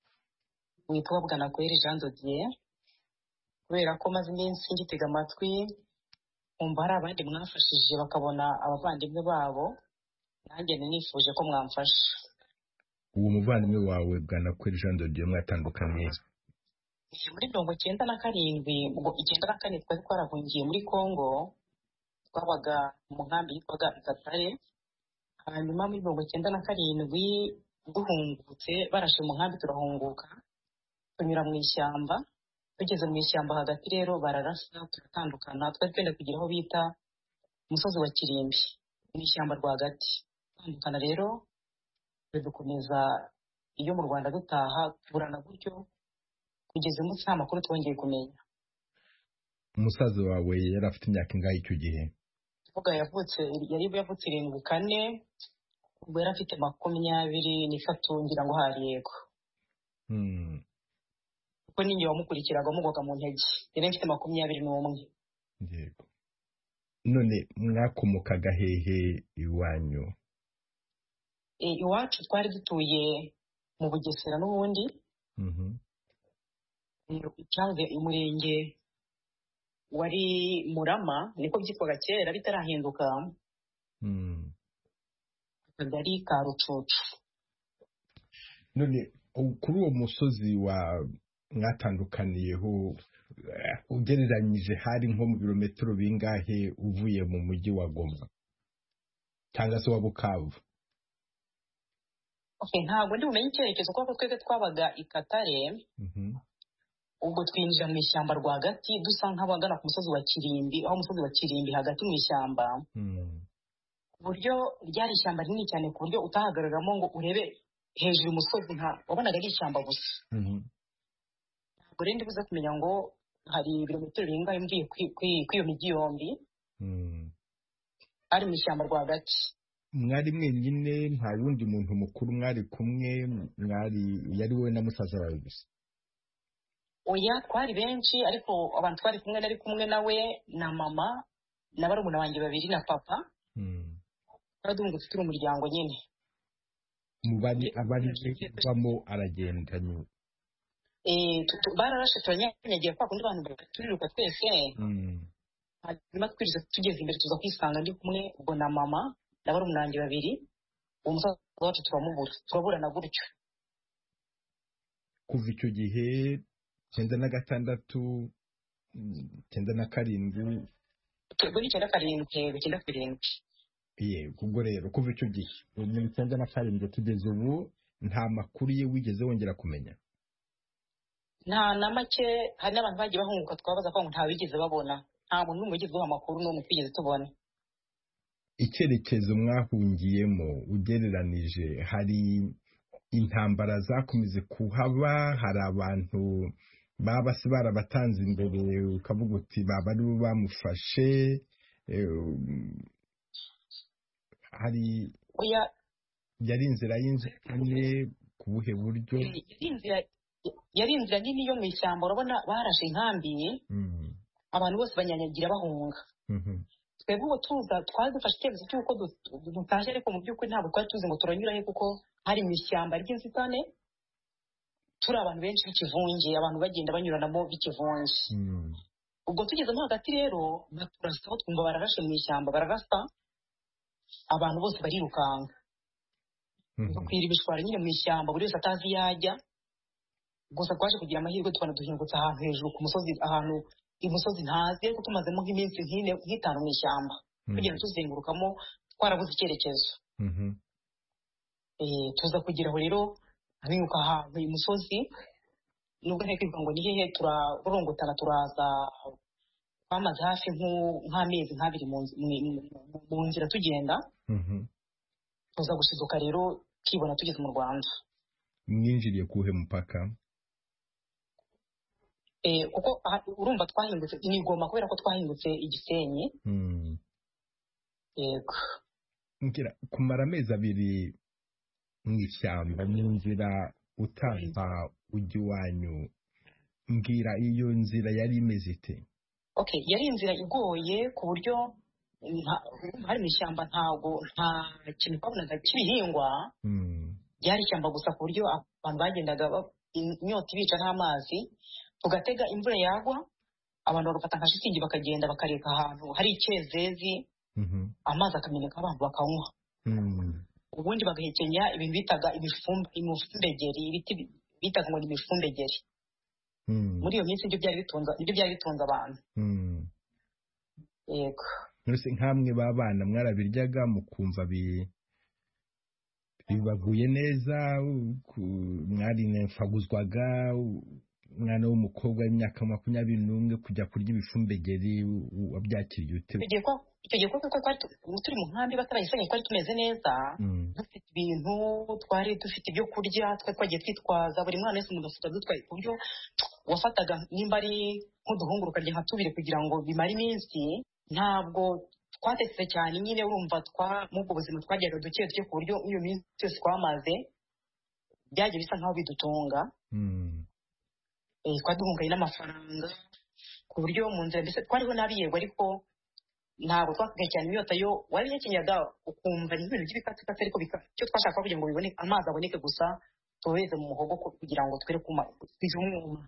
[SPEAKER 5] witwa Bwanakweli Jean de Dieu kubera ko maze iminsi ngitega amatwi umva hari abandi mwafashije bakabona abavandimwe babo nanjye nifuje ko mwamfasha.
[SPEAKER 1] Uwo muvandimwe wawe Bwanakweli Jean de Dieu mwatandukanye
[SPEAKER 5] muri mirongo cyenda na karindwi ubwo icyenda na kane twari twarahungiye muri Kongo twabaga mu nkambi yitwaga Ikatare. Hanyuma muri mirongo cyenda na karindwi duhungutse barashe mu nkambi turahunguka tunyura mu ishyamba. Tugeze mu ishyamba hagati rero bararasa turatandukana. Twari twenda kugira aho bita umusozi wa Kirimbi mu ishyamba rwagati. Tandukana rero dukomeza iyo mu Rwanda dutaha burana gutyo kugeza umunsi nta makuru twongeye kumenya.
[SPEAKER 1] Umusaza wawe yari afite imyaka ingahe icyo gihe?
[SPEAKER 5] Tuvuga yavutse yari yavutse irindwi kane ubwo yari afite makumyabiri n'itatu ngira ngo hari yego.
[SPEAKER 1] Hmm.
[SPEAKER 5] Ko ninjye wamukurikiraga mugoga mu ntege yari mfite makumyabiri n'umwe.
[SPEAKER 1] Yego. None mwakomokaga hehe iwanyu?
[SPEAKER 5] E, iwacu twari dutuye mu Bugesera n'ubundi.
[SPEAKER 1] Mhm.
[SPEAKER 5] Cyangwa umurenge wari Murama niko byitwaga kera bitarahinduka.
[SPEAKER 1] Mhm.
[SPEAKER 5] Akagari ka Rucucu.
[SPEAKER 1] None kuri uwo musozi wa mwatandukaniyeho ugereranyije hari nko mu birometero bingahe uvuye mu mujyi wa Goma cyangwa se wa Bukavu?
[SPEAKER 5] Okay, ntabwo ndi bumenye icyerekezo kuko twese twabaga Ikatare.
[SPEAKER 1] Mhm.
[SPEAKER 5] Ubwo twinjira mu ishyamba rwagati dusa nk'abagana ku musozi wa Kirimbi, aho umusozi wa Kirimbi hagati mu ishyamba.
[SPEAKER 1] Mhm.
[SPEAKER 5] Buryo ryari ishyamba rinini cyane ku buryo utahagararamo ngo urebe hejuru umusozi nka wabonaga ari ishyamba gusa.
[SPEAKER 1] Mhm.
[SPEAKER 5] ntabwo rero ndibuze kumenya ngo hari ibirometero bingahe mvuye kuri iyo mijyi yombi. ari mu ishyamba rwagati.
[SPEAKER 1] Mwari mwenyine nta wundi muntu mukuru mwari kumwe? Mwari yari wowe na musaza wawe gusa?
[SPEAKER 5] Oya, twari benshi, ariko abantu twari kumwe nari kumwe nawe na mama na barumuna banjye babiri na papa. Baradunga turi umuryango nyine.
[SPEAKER 1] Mubari abari bamo aragenda nyine.
[SPEAKER 5] Eh bararashe turanyagiye kwa kundi bantu turiruka twese. Hanyuma twirize tugeze imbere tuza kwisanga ndi kumwe ubwo na mama na barumuna banjye babiri. Umusaza wacu turamubura turaburana gutyo.
[SPEAKER 1] Kuva icyo gihe cyenda na gatandatu cyenda na karindwi
[SPEAKER 5] ubwo ni cyenda karindwi cyenda karindwi.
[SPEAKER 1] Ye ubwo rero kuva icyo gihe ni cyenda na karindwi tugeze ubu nta makuru ye wigeze wongera kumenya?
[SPEAKER 5] Nta na make. Hari n'abantu bagiye bahunguka twabaza ko nta bigeze babona, nta muntu n'umwe ugize amakuru n'umwe twigeze tubona.
[SPEAKER 1] Icyerekezo mwahungiyemo ugereranije, hari intambara zakomeze kuhaba, hari abantu baba se barabatanze imbere ukavuga uti baba ari bo bamufashe, hari
[SPEAKER 5] oya
[SPEAKER 1] yari inzira y'inzira ku buhe buryo?
[SPEAKER 5] yari inzira nini yo mu ishyamba, urabona barashe inkambi, abantu bose banyanyagira bahunga. Twebwe ubu tuza twari dufashe icyemezo cy'uko dutaje, ariko mu by'ukuri ntabwo twari tuzi ngo turanyura he, kuko hari mu ishyamba ry'inzitane, turi abantu benshi b'ikivunge, abantu bagenda banyuranamo b'ikivunge. Ubwo tugezemo hagati rero baturasa, twumva bararashe mu ishyamba, bararasa abantu bose barirukanka. Bakwira ibishwara nyine mu ishyamba, buri wese atazi yajya. Gusa twaje kugira amahirwe tukana duhingutse ahantu hejuru ku musozi, ahantu imusozi ntazi, ariko tumazemo nk'iminsi nk'ine nk'itanu mu ishyamba tugenda tuzengurukamo, twarabuze icyerekezo. Eh tuza kugira aho rero abiruka ahantu imusozi, nubwo ntekereza ngo ni hehe, turarongotana turaza, twamaze hafi nk'amezi nk'abiri mu nzira tugenda. Tuza gushiduka rero twibona tugeze mu Rwanda.
[SPEAKER 1] Mwinjiriye kuhe mupaka?
[SPEAKER 5] Eh kuko urumva twahindutse inigoma kubera ko twahindutse igisenyi. Yego.
[SPEAKER 1] Ngira kumara amezi abiri mu ishyamba mu nzira utaha ujya iwanyu, mbwira iyo nzira yari imeze ite?
[SPEAKER 5] Okay, yari inzira igoye ku buryo hari mu ishyamba ntago nta kintu twabonaga cy'ibihingwa. Byari ishyamba gusa ku buryo abantu bagendaga inyota ibica nk'amazi, tugatega imvura yagwa abantu bagafata nka shitingi bakagenda bakareka ahantu hari icyezezi, amazi akameneka abantu bakanywa. Ubundi bagahekenya ibintu bitaga imifumbegeri, ibiti bitaga ngo ni imifumbegeri. Muri iyo minsi ibyo byari bitunze ibyo byari bitunze abantu. Yego.
[SPEAKER 1] Nose nkamwe babana mwarabiryaga mukumva bi bibaguye neza, mwari nefaguzwaga umwana w'umukobwa w'imyaka makumyabiri n'umwe kujya kurya ibifumbegeri, wabyakiriye ute?
[SPEAKER 5] Icyo gihe kuko twari turi mu nkambi batarayisanye, twari tumeze neza, dufite ibintu, twari dufite ibyo kurya, twari twagiye twitwaza, buri mwana wese mu gafuka dutwaye, ku buryo wafataga nimba ari nk'uduhunguru ukarya nka tubiri kugira ngo bimare iminsi. Ntabwo twatetse cyane nyine, urumva twa mu buzima twageraga duke duke ku buryo iyo minsi yose twamaze byagiye bisa nkaho bidutunga. Eh twaduhungaye n'amafaranga ku buryo mu nzira mbese twariho nabiyego, ariko ntabwo twasigaye cyane inyota yo wari yakinyaga ukumva n'ibintu by'ibikatsi, ariko icyo twashaka kugira ngo bibone amazi aboneke gusa tubeze mu muhogo kugira ngo twere kuma bizumwe.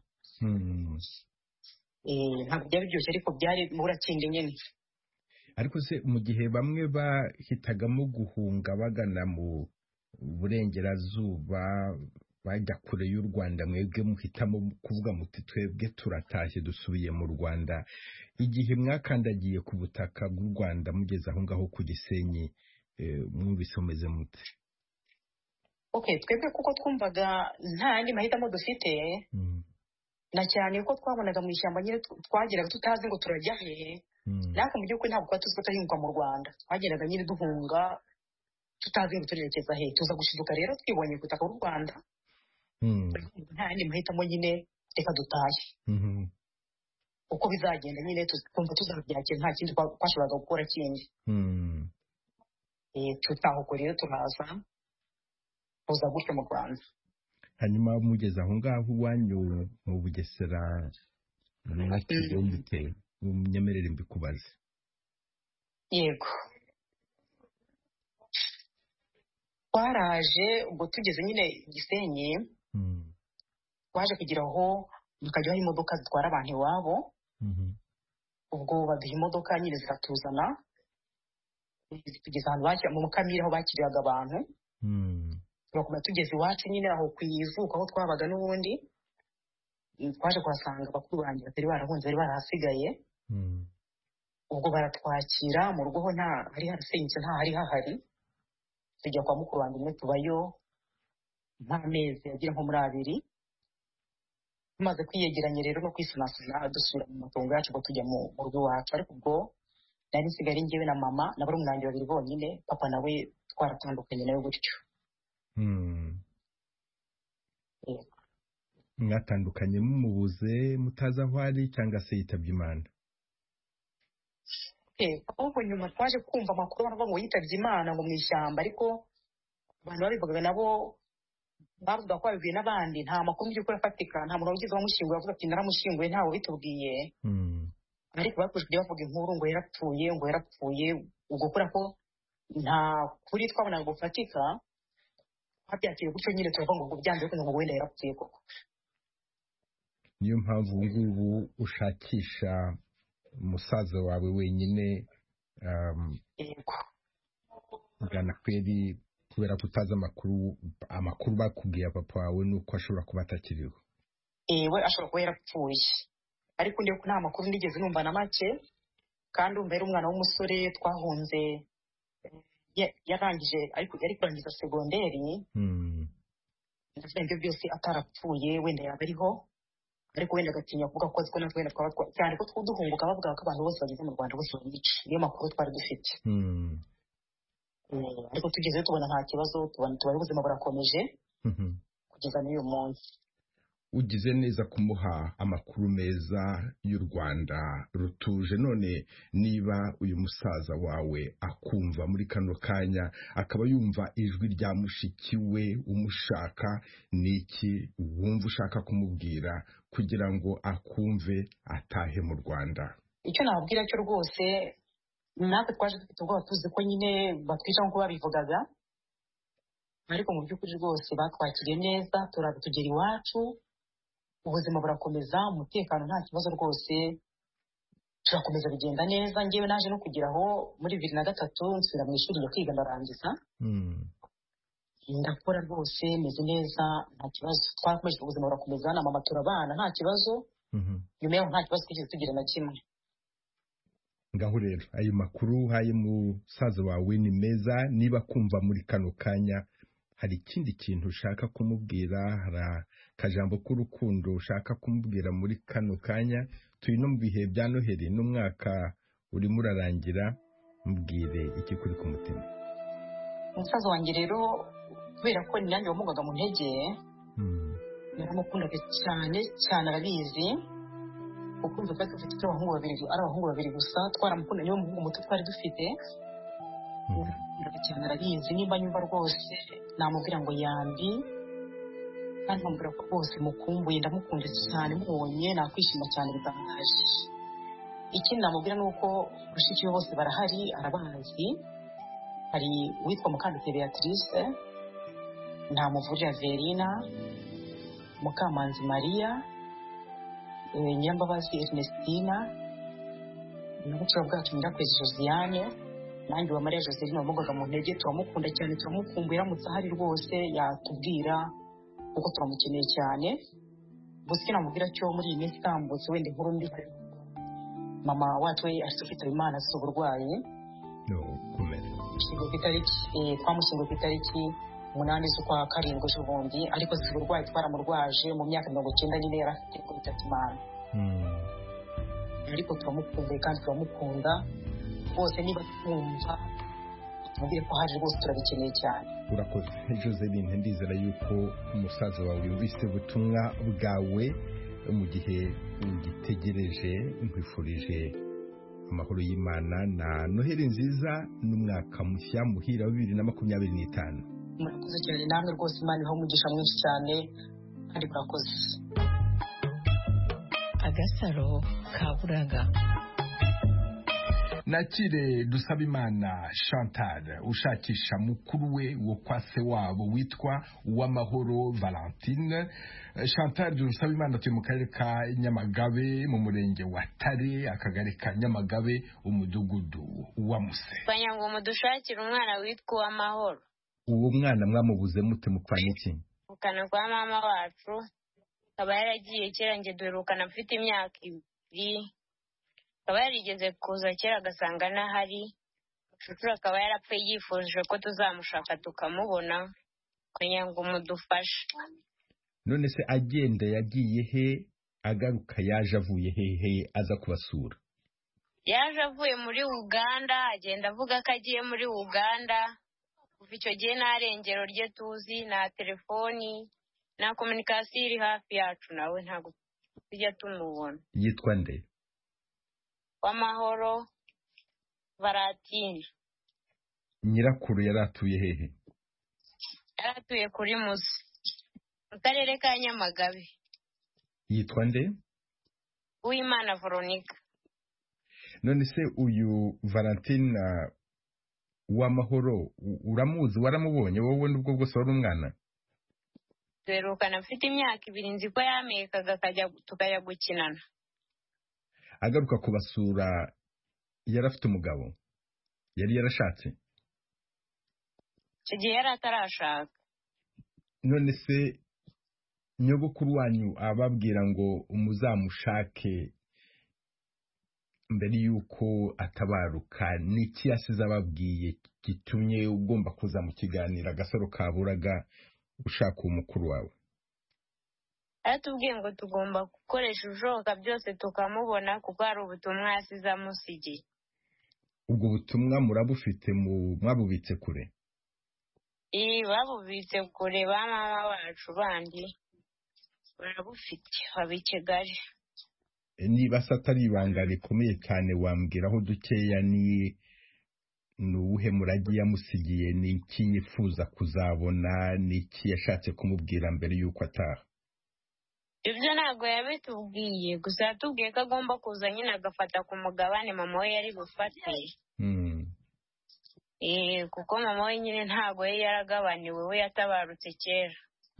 [SPEAKER 5] Eh ntabwo byari byose, ariko byari murakinde nyene.
[SPEAKER 1] Ariko se mu gihe bamwe bahitagamo guhunga bagana mu burengerazuba bajya kure y'u Rwanda, mwebwe muhitamo kuvuga muti twebwe turatashye dusubiye mu Rwanda, igihe mwakandagiye ku butaka bw'u Rwanda mugeze aho ngaho ku Gisenyi, mwubisomeze mute?
[SPEAKER 5] Okay, twebwe kuko twumvaga nta yandi mahitamo dufite, na cyane ko twabonaga mu ishyamba nyine twageraga tutazi ngo turajya hehe. Nako mu by'ukuri ntabwo twari tuzi ko turihinguka mu Rwanda, twageraga nyine duhunga tutazi ngo turerekeza hehe. Tuza gushiduka rero twibonye ku butaka bw'u Rwanda, nta yandi mahitamo nyine reka dutahe uko bizagenda nyine twumva tuzabyakira nta kindi twashoboraga gukora kindi tutaha uko rero turaza tuza gutyo mu Rwanda.
[SPEAKER 1] hanyuma mugeze aho ngaho iwanyu mu Bugesera mwakiriye mute? Munyemerere mbikubaze.
[SPEAKER 5] Yego, twaraje ubwo tugeze nyine Gisenyi, twaje kugira aho tukajyaho imodoka zitwara abantu iwabo. ubwo baduha imodoka nyine ziratuzana tugeze ahantu bakira mu Mukamira aho bakiriraga abantu. turakomeza tugeze iwacu nyine aho ku Ivuko aho twabaga n'ubundi twaje kuhasanga bakuru banjye batari barahunze bari barahasigaye. ubwo baratwakira mu rugo ho nta hari harasenyutse nta hari hahari, tujya kwa mukuru wanjye umwe tubayo nk'amezi agira nko muri abiri. tumaze kwiyegeranya rero no kwisanasana dusubira mu matongo yacu ngo tujya mu rugo iwacu, ariko ubwo nari nsigaye njyewe na mama na barumuna banjye babiri bonyine, papa nawe twaratandukanye nawe gutyo.
[SPEAKER 1] mwatandukanye mumubuze mutazi aho ari cyangwa se yitabye Imana?
[SPEAKER 5] ahubwo nyuma twaje kumva amakuru baravuga ngo yitabye Imana ngo mu ishyamba, ariko abantu babivugaga nabo bavuga ko babibwiye n'abandi, nta makuru mu by'ukuri afatika, nta muntu wagize wamushyinguye avuga ati naramushyinguye ntawe bitubwiye. ariko bakomeje kujya bavuga inkuru ngo yarapfuye ngo yarapfuye ubwo kubera ko nta kuri twabonaga gufatika, twabyakiriye gutyo nyine turavuga ngo byanze bikunze ngo wenda yarapfuye koko.
[SPEAKER 1] niyo mpamvu ubu ngubu ushakisha umusaza wawe wenyine ugana kweri kubera ko utazi amakuru amakuru bakubwiye papa wawe nuko ashobora kuba atakiriho.
[SPEAKER 5] ewe ashobora kuba yarapfuye, ariko ndiyo nta makuru nigeze numva na make, kandi umva yari umwana w'umusore twahunze yarangije ariko yari kurangiza segonderi. ndavuga ibyo byose atarapfuye wenda yaba ariho, ariko wenda agatinya kuvuga ko azi ko natwe wenda twaba cyane ko twuduhunguka bavuga ko abantu bose bageze mu Rwanda bose babica, niyo makuru twari dufite. ariko tugezeyo tubona nta kibazo, tubona tubari ubuzima burakomeje kugeza n'uyu munsi.
[SPEAKER 1] ugize neza kumuha amakuru meza y'u Rwanda rutuje. none niba uyu musaza wawe akumva muri kano kanya akaba yumva ijwi rya mushiki we umushaka, niki wumva ushaka kumubwira kugira ngo akumve atahe mu Rwanda?
[SPEAKER 5] icyo nababwira cyo rwose, natwe twaje dufite ubwoba tuzi ko nyine batwica nk'uko babivugaga, ariko mu by'ukuri rwose batwakiriye neza, tugera iwacu ubuzima burakomeza, umutekano nta kibazo rwose, turakomeza bigenda neza. ngewe naje no kugeraho muri bibiri na gatatu nsubira mu ishuri njya kwiga ndarangiza. ndakora rwose meze neza nta kibazo, twakomeje ubuzima burakomeza na mama turabana nta kibazo. nyuma yaho nta kibazo twigeze tugira na kimwe.
[SPEAKER 1] ngaho rero ayo makuru uhaye musaza wawe ni meza. niba kumva muri kano kanya hari ikindi kintu ushaka kumubwira, hari akajambo k'urukundo ushaka kumubwira muri kano kanya, turi no mu bihe bya Noheli n'umwaka urimo urarangira, mubwire iki kuri ku mutima.
[SPEAKER 5] umusaza wanjye rero kubera ko ni nanjye wamugaga mu ntege, naramukundaga cyane cyane, arabizi kuko umva twari dufite abahungu babiri, ari abahungu babiri gusa, twaramukunda niwe muhungu muto twari dufite. cyane arabizi, nimba nyumva rwose namubwira ngo yambi, kandi nkamubwira ko rwose mukumbuye, ndamukunze cyane, mubonye nakwishima cyane bitangaje. ikindi namubwira ni uko bashiki be bose barahari, arabazi. hari uwitwa Mukandike Beatrice, Ntamuvurira Verina, Mukamanzi Maria, Nyambabazi Ernestina, n'ubucura bwacu Nyirakwezi Josiane, nanjye wa Maria Joseline wamugaga mu ntege. turamukunda cyane, turamukumbuye, aramutse ahari rwose yatubwira kuko turamukeneye cyane. gusa icyo namubwira cyo muri iyi minsi itambutse wenda inkuru mbi, mama wacu we ahise kwitaba Imana afite uburwayi. twamushyinguye ku itariki umunani z'ukwa karindwi ejobundi, ariko si uburwayi twaramurwaje mu myaka mirongo icyenda nyine yari afite kwitaba Imana. ariko turamukumbuye kandi turamukunda bose, niba twumva tumubwire ko haje rwose turabikeneye cyane.
[SPEAKER 1] urakoze Joseline, ndizera yuko umusaza wawe yumvise ubutumwa bwawe mu gihe ugitegereje nkwifurije amahoro y'Imana na Noheli nziza n'umwaka mushya muhira wa bibiri na makumyabiri n'itanu.
[SPEAKER 5] Murakoze cyane namwe rwose, Imana ibahe umugisha mwinshi cyane kandi murakoze.
[SPEAKER 7] Agasaro kaburaga.
[SPEAKER 1] Nakire Dusabimana Chantal ushakisha mukuru we wo kwa se wabo witwa Uwamahoro Valentine. Chantal Dusabimana atuye mu karere ka Nyamagabe mu murenge wa Tare, akagari ka Nyamagabe, umudugudu wa Muse.
[SPEAKER 8] Kwanya ngo mudushakire umwana witwa Uwamahoro.
[SPEAKER 1] Uwo mwana mwamubuze mute mupfana iki?
[SPEAKER 8] Ukana kwa mama wacu akaba yaragiye kera, nge duherukana mfite imyaka ibiri. Akaba yarigeze kuza kera agasanga n'ahari, Cucura akaba yarapfuye yifuje ko tuzamushaka tukamubona, kugira ngo mudufashe.
[SPEAKER 1] None se agenda yagiye he, agaruka yaje avuye hehe aza kubasura?
[SPEAKER 8] Yaje avuye muri Uganda, agenda avuga ko agiye muri Uganda. Kuva icyo gihe nta rengero rye tuzi, na telefoni na komunikasiyo iri hafi yacu, nawe ntabwo tujya tumubona.
[SPEAKER 1] Yitwa nde?
[SPEAKER 8] Uwamahoro Valentine.
[SPEAKER 1] Nyirakuru yaratuye hehe?
[SPEAKER 8] Yaratuye kuri Muse mu karere ka Nyamagabe.
[SPEAKER 1] Yitwa nde?
[SPEAKER 8] Uwimana Veronica.
[SPEAKER 1] None se uyu Valentine Uwamahoro uramuzi, waramubonye wowe nubwo bwose wari umwana?
[SPEAKER 8] Duherukana mfite imyaka ibiri, nzi ko yamekaga akajya tukajya gukinana.
[SPEAKER 1] Agaruka kubasura yari afite umugabo? Yari yarashatse?
[SPEAKER 8] Icyo gihe yari atarashaka.
[SPEAKER 1] None se nyogokuru wanyu ababwira ngo muzamushake mbere yuko atabaruka, niki yasize ababwiye gitumye ugomba kuza mu kiganiro Agasaro kaburaga ushaka umukuru wawe?
[SPEAKER 8] Aratubwiye ngo tugomba gukoresha ibishoboka byose tukamubona, kuko hari ubutumwa yasize amusigiye.
[SPEAKER 1] Ubwo butumwa murabufite, mwabubitse kure?
[SPEAKER 8] Iyi babubitse kure, ba mama bacu bandi barabufite, baba i Kigali.
[SPEAKER 1] Niba se atari ibanga rikomeye cyane wambwiraho dukeya, ni nuwuhe muragi yamusigiye, ni iki yifuza kuzabona, ni iki yashatse kumubwira mbere yuko ataha?
[SPEAKER 8] Ibyo ntabwo yabitubwiye, gusa yatubwiye ko agomba kuza nyine agafata ku mugabane mama we yari bufate. Eh, kuko mama we nyine ntabwo yari yaragabaniwe, we yatabarutse kera.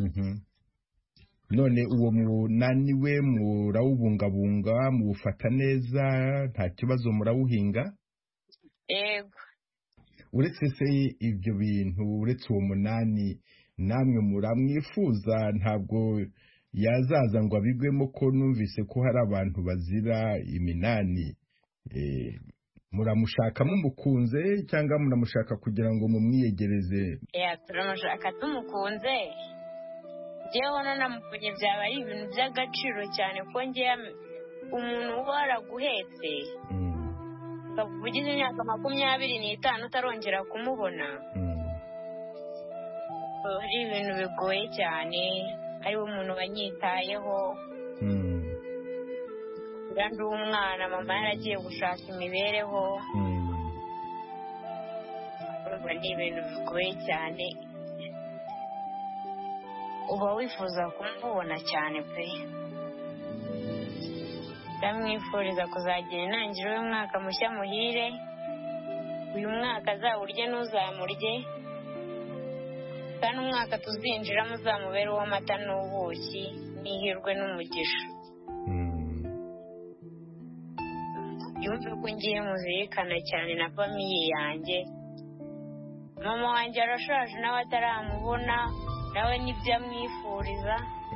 [SPEAKER 1] None uwo munani we murawubungabunga, muwufata neza, nta kibazo murawuhinga?
[SPEAKER 8] Yego.
[SPEAKER 1] Uretse se ibyo bintu, uretse uwo munani, namwe muramwifuza? Ntabwo yazaza ngo abigwemo ko numvise ko hari abantu bazira iminani. Muramushaka mumukunze cyangwa muramushaka kugira ngo mumwiyegereze?
[SPEAKER 8] Ya, turamushaka tumukunze. Jewe nanamukunye byaba ari ibintu by'agaciro cyane, ko ngiye umuntu waraguhetse ukavugiza imyaka makumyabiri n'itanu utarongera kumubona, ari ibintu bigoye cyane. Ariwe umuntu wanyitayeho, kandi umwana mama yaragiye gushaka imibereho, urumva ni ibintu bigoye cyane, uba wifuza kumubona cyane pe. Ndamwifuriza kuzagira intangiriro y'umwaka mushya muhire, uyu mwaka azawurye ntuzamurye, kandi umwaka tuzinjiramo uzamubere uw'amata n'ubuki n'ihirwe n'umugisha. Yumve ko ngiye muzirikana cyane na famiye yanjye. Mama wanjye arashaje nawe ataramubona, nawe nibyo amwifuriza.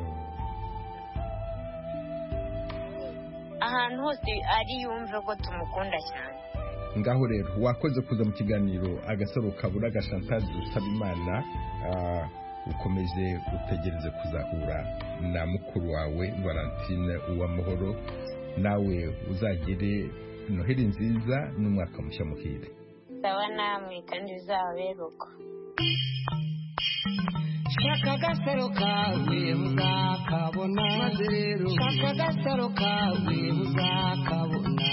[SPEAKER 8] Ahantu hose ari yumve ko tumukunda cyane.
[SPEAKER 1] Ngaho rero wakoze kuza mu kiganiro Agasaro kaburaga Chantal Dusabimana. Ukomeje utegereze kuzahura na mukuru wawe Valentine Uwamahoro, nawe uzagire Noheli nziza n'umwaka mushya muhire.
[SPEAKER 8] Sawa namwe kandi zaberuko.
[SPEAKER 3] shaka agasaro kawe uzakabona maze rero shaka agasaro kawe uzakabona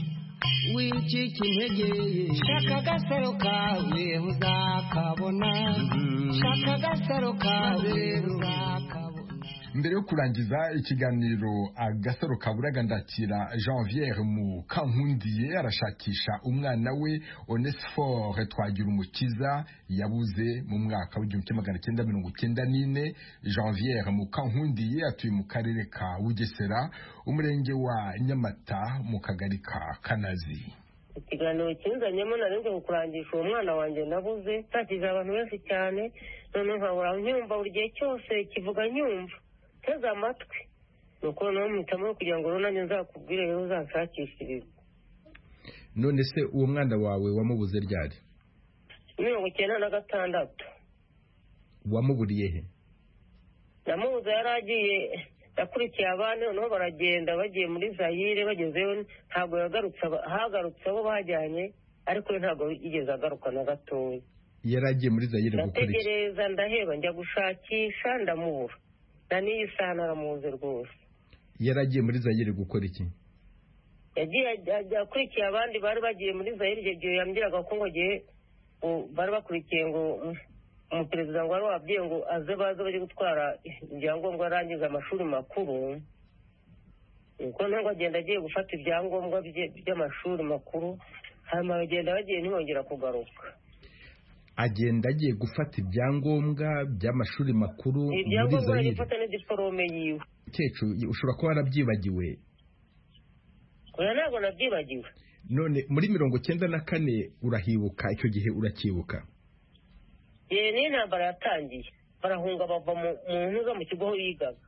[SPEAKER 3] wicika intege shaka agasaro kawe uzakabona shaka agasaro kawe uzakabona.
[SPEAKER 1] Mbere yo kurangiza ikiganiro agasaro kaburaga ndakira Janvier mu Kankundiye arashakisha umwana we Onesphore Twagira Umukiza yabuze mu mwaka w'igihumbi kimwe magana cyenda mirongo cyenda n'ine. Janvier mu Kankundiye atuye mu karere ka Bugesera umurenge wa Nyamata mu kagari ka Kanazi.
[SPEAKER 9] Ikiganiro kinzanyemo narinze kukurangisha uwo mwana wanjye nabuze takije abantu benshi cyane none nkabura nyumva buri gihe cyose kivuga nyumva teza amatwi nuko no mutamo kugira ngo runanye nzakubwire rero uzanshakishirize.
[SPEAKER 1] None se uwo mwana wawe wamubuze ryari?
[SPEAKER 9] mirongo icyenda na gatandatu.
[SPEAKER 1] Wamuburiye he?
[SPEAKER 9] Namubuze yaragiye yakurikiye abana noneho baragenda bagiye muri Zaire bagezeyo ntabwo yagarutse hagarutse abo bajyanye ariko ntabwo yigeze agaruka na gatoya.
[SPEAKER 1] Yaragiye muri Zaire
[SPEAKER 9] gukora iki? Ndategereza ndaheba njya gushakisha ndamubura na n'iyi saha naramubuze rwose.
[SPEAKER 1] Yaragiye muri Zaire gukora iki?
[SPEAKER 9] Yagiye akurikiye abandi bari bagiye muri Zaire igihe yambwiraga ko ngo gihe bari bakurikiye ngo umuperezida ngo wari wabwiye ngo aze baze bari gutwara ibyangombwa arangiza amashuri makuru nuko ntabwo agenda agiye gufata ibyangombwa by'amashuri makuru hanyuma bagenda bagiye ntibongera kugaruka.
[SPEAKER 1] Agenda agiye gufata ibyangombwa by'amashuri makuru
[SPEAKER 9] muri Zaire gufata n'idiporome yiwe.
[SPEAKER 1] Kecu ushobora kuba warabyibagiwe?
[SPEAKER 9] Oya ntabwo nabyibagiwe.
[SPEAKER 1] None muri mirongo cyenda na kane urahibuka icyo gihe urakibuka?
[SPEAKER 9] Ye ni intambara yatangiye barahunga bava mu ntuza mu kigo yigaga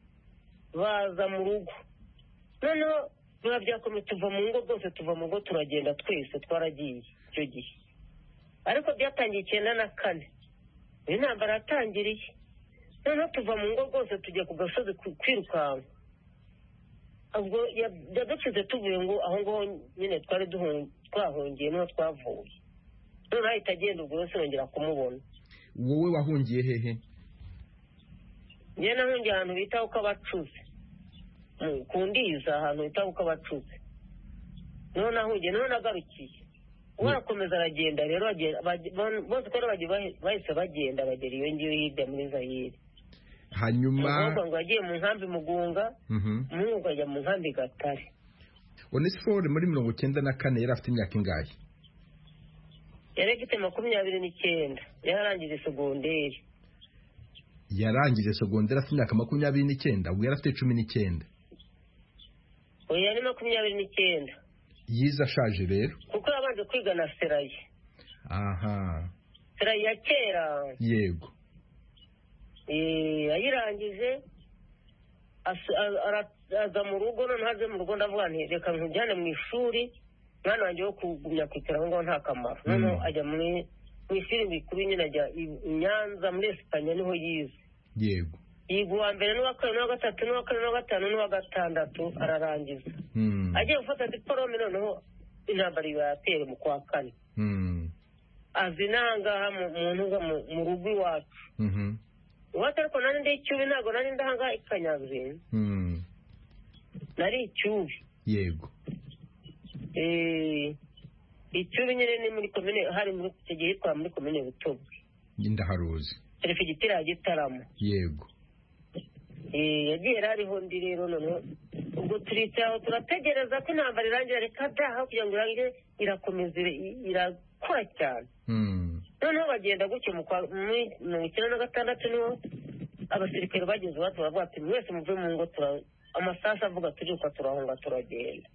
[SPEAKER 9] baza mu rugo noneho biba byakomeye tuva mu ngo rwose tuva mu ngo turagenda twese twaragiye icyo gihe ariko byatangiye icyenda na kane intambara yatangiriye noneho tuva mu ngo rwose tujya ku gasozi kwirukanka ubwo yadukize tuvuye ngo aho ngaho nyine twari twahungiye niho twavuye noneho ahita agenda ubwo wese yongera kumubona.
[SPEAKER 1] Wowe wahungiye hehe?
[SPEAKER 9] Njye nahungiye ahantu bita uko abacuze ku Ndiza ahantu bita uko abacuze niho nahungiye niho nagarukiye. Warakomeza aragenda rero bose ko bahise bagenda bagera iyo ngiyo hirya muri Zaire.
[SPEAKER 1] Hanyuma
[SPEAKER 9] ngo yagiye mu nkambi Mugunga umuhungu ajya mu nkambi Gatare.
[SPEAKER 1] Onesphore muri mirongo cyenda na kane yari afite imyaka ingahe?
[SPEAKER 9] Yari afite makumyabiri n'icyenda yarangije segonderi.
[SPEAKER 1] Yarangije segonderi afite imyaka makumyabiri n'icyenda ubwo yari afite cumi n'icyenda.
[SPEAKER 9] Oya yari makumyabiri n'icyenda.
[SPEAKER 1] Yize ashaje rero
[SPEAKER 9] kuko yabanje kwiga na Serayi.
[SPEAKER 1] Aha.
[SPEAKER 9] Serayi ya kera.
[SPEAKER 1] Yego.
[SPEAKER 9] Eh ayirangije aza mu rugo none haje mu rugo ndavuga nti reka nkujyane mu ishuri mwana wanjye wo kugumya kwitara ngo nta kamaro. Noneho ajya muri mu ishuri bikuru nyine ajya i Nyanza muri Espanya niho yize.
[SPEAKER 1] Yego.
[SPEAKER 9] Yiga uwa mbere n'uwa kabiri n'uwa gatatu n'uwa kane n'uwa gatanu n'uwa gatandatu ararangiza. Agiye gufata diporome noneho intambara yatere mu kwa kane. Azi nangaha mu ntuga mu rugo iwacu. Iwacu ariko nari ndi icyubi ntabwo nari ndahanga ikanyazi. Nari icyubi.
[SPEAKER 1] Yego.
[SPEAKER 9] Eh icyubi nyine ni muri komine hari muri icyo gihe hitwa muri komine Butobwe.
[SPEAKER 1] Ndaharuzi.
[SPEAKER 9] Perefegitura ya Gitaramo.
[SPEAKER 1] Yego.
[SPEAKER 9] Eh yagiye rariho ndi rero none ubwo turicaho turategereza ko intambara irangira reka daha kugira ngo irangire irakomeza irakora cyane. Noneho bagenda gutyo mu mirongo icyenda na gatandatu niho abasirikare bageze bati bavuga ati mwese muve mu ngo amasasu avuga turiruka turahunga turagenda.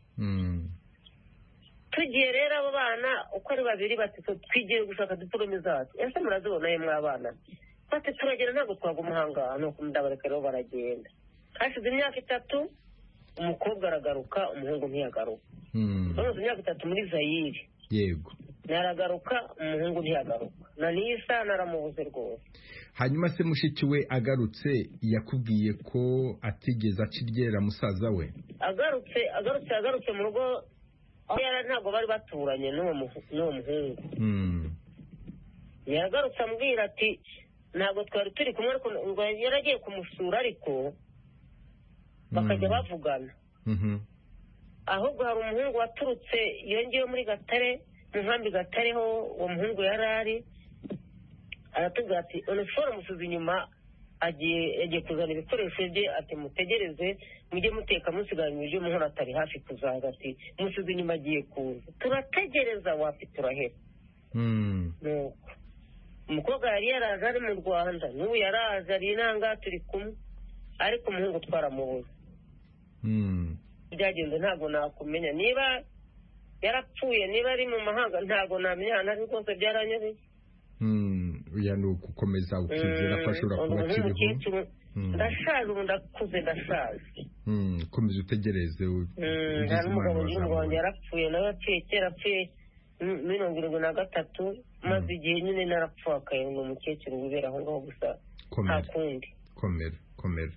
[SPEAKER 9] Tugiye rero abo bana uko ari babiri bati twigiye gushaka diporome zacu ese murazibona yemwe abana bati turagenda ntabwo twaguma ahangaha nuko ndabareka rero baragenda. Hashize imyaka itatu umukobwa aragaruka umuhungu ntiyagaruka. Bamaze imyaka itatu muri Zaire.
[SPEAKER 1] Yego.
[SPEAKER 9] Naragaruka umuhungu ntiyagaruka na nisa naramubuze rwose.
[SPEAKER 1] Hanyuma se mushiki we agarutse yakubwiye ko atigeze aciryera musaza we?
[SPEAKER 9] Agarutse agarutse agarutse mu rugo aho yari ntabwo bari baturanye n'uwo n'uwo muhungu. Yagarutse ambwira ati ntabwo twari turi kumwe ariko ngo yaragiye kumusura ariko bakajya bavugana ahubwo hari umuhungu waturutse yongewe muri Gatare mu nkambi Gatare ho uwo muhungu yari ari aratubwira ati Onesiforo musubiza inyuma agiye yagiye kuzana ibikoresho bye ati mutegereze mujye muteka musigaranye ibyo muhora atari hafi kuzaza ati musubiza inyuma agiye kuza turategereza wapi turahera nuko umukobwa yari yaraje ari mu Rwanda n'ubu yaraje ari inanga turi kumwe ariko umuhungu twaramubuze byagenze ntabwo nakumenya niba yarapfuye niba ari mu mahanga ntabwo namenya nari rwose byaranyabeye
[SPEAKER 1] uya ni ugukomeza ukizera ko ashobora kuba akiriho
[SPEAKER 9] ndashaje ubu ndakuze ndashaje
[SPEAKER 1] komeza utegereze
[SPEAKER 9] nta n'umugabo w'umugabo wanjye yarapfuye nawe yapfuye kera apfuye mirongo irindwi na gatatu maze igihe nyine narapfuye akayunga umukecuru wibera aho ngaho gusa nta kundi
[SPEAKER 1] komera komera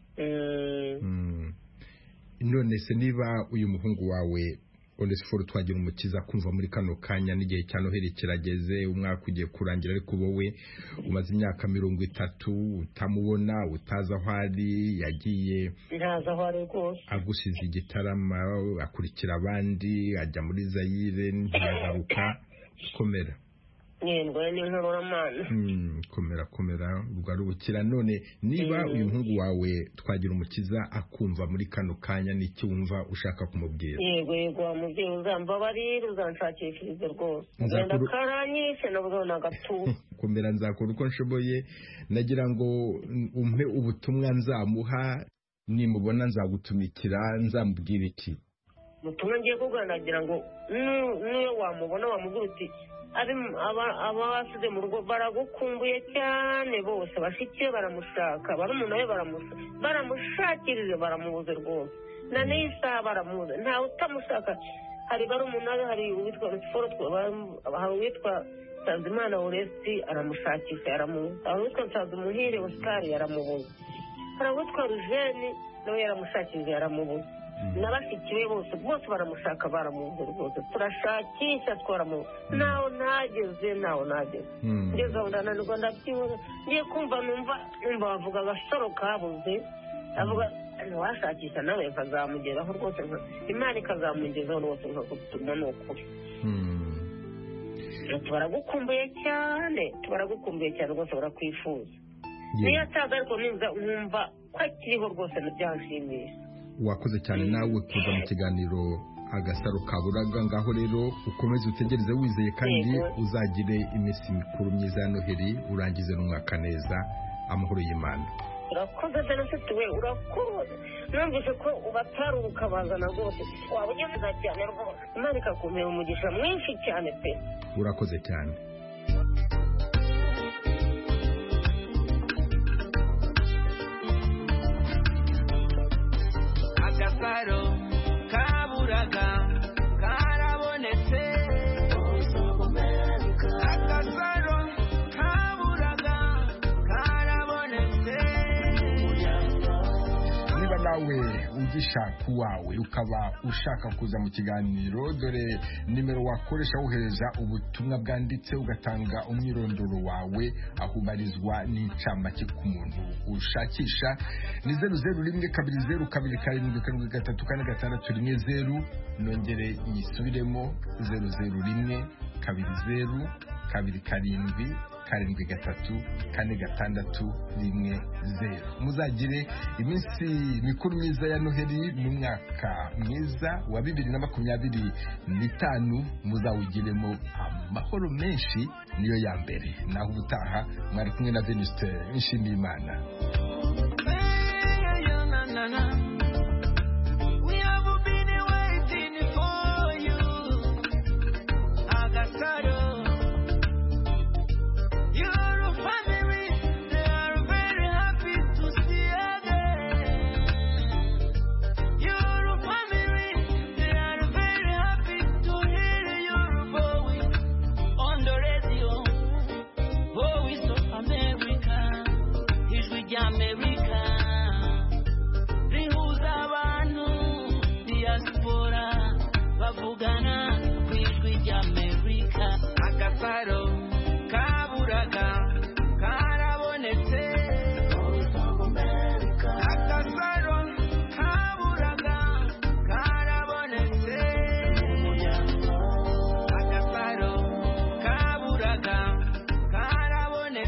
[SPEAKER 1] none se niba uyu muhungu wawe Onesiforo twagira umukiza kumva muri kano kanya n'igihe cya Noheli kirageze umwaka ugiye kurangira ariko wowe umaze imyaka mirongo itatu utamubona utazi aho ari yagiye
[SPEAKER 9] ntazi aho ari rwose
[SPEAKER 1] agusize igitarama akurikira abandi ajya muri Zayire ntiyagaruka komera
[SPEAKER 9] yendwa ni nk'abaramana
[SPEAKER 1] komera komera ugarukira none niba uyu muhungu wawe twagira umukiza akumva muri kano kanya n'iki wumva ushaka kumubwira
[SPEAKER 9] yego yego amubyeyi uzambabarira uzanshakishirize rwose ngenda karanyishe nabwo nagatuza
[SPEAKER 1] komera nzakora uko nshoboye nagira ngo umpe ubutumwa nzamuha nimubona nzagutumikira nzamubwira iki
[SPEAKER 9] ubutumwa ngiye kubwira nagira ngo niyo wamubona wamubwira uti abasize mu rugo baragukumbuye cyane bose bashyikiye baramushaka barumuna we baramushakirije baramubuze rwose na n'iyi saha baramubuze ntawe utamushaka hari barumuna we hari uwitwa Onesiforo hari uwitwa Nsanzimana Oresti aramushakisha aramubuze hari uwitwa Nsanzumuhire Oscar yaramubuze hari uwitwa Rujeni nawe yaramushakirije yaramubuze n'abashyikiwe bose bose baramushaka baramubuze rwose turashakisha twaramubuze nawe ntageze nawe ntageze ngeze aho ndananirwa ndabyibuze ngiye kumva numva numva bavuga agasaro kabuze avuga ntiwashakisha nawe nkazamugeraho rwose Imana ikazamugezaho rwose nkagutuma ni ukuri tubaragukumbuye cyane tubaragukumbuye cyane rwose barakwifuza niyo ataza ariko numva ko akiriho rwose ntibyanshimisha
[SPEAKER 1] wakoze cyane nawe kuza mu kiganiro agasaro kaburaga ngaho rero ukomeze utegereze wizeye kandi uzagire iminsi mikuru myiza ya Noheli urangize n'umwaka neza amahoro y'Imana
[SPEAKER 9] urakoze Jenoside we urakoze numvise ko ubataruka ukabazana rwose waba ugeze cyane rwose Imana ikakumera umugisha mwinshi cyane pe
[SPEAKER 1] urakoze cyane
[SPEAKER 3] agasaro kaburaga karabonetse agasaro kaburaga karabonetse
[SPEAKER 1] niba nawe ugishaka uwawe ukaba ushaka kuza mu kiganiro dore nimero wakoresha wohereza ubutumwa bwanditse ugatanga umwirondoro wawe aho ubarizwa n'incamake ku muntu ushakisha ni zeru zeru rimwe kabiri zeru kabiri karindwi karindwi gatatu kane gatandatu rimwe zeru nongere yisubiremo zeru zeru rimwe kabiri zeru kabiri karindwi karindwi gatatu kane gatandatu rimwe zeru muzagire iminsi mikuru myiza ya Noheli n'umwaka mwiza wa bibiri na makumyabiri n'itanu muzawugiremo amahoro menshi niyo ya mbere naho ubutaha mwari kumwe na Venuste Nshimiyimana.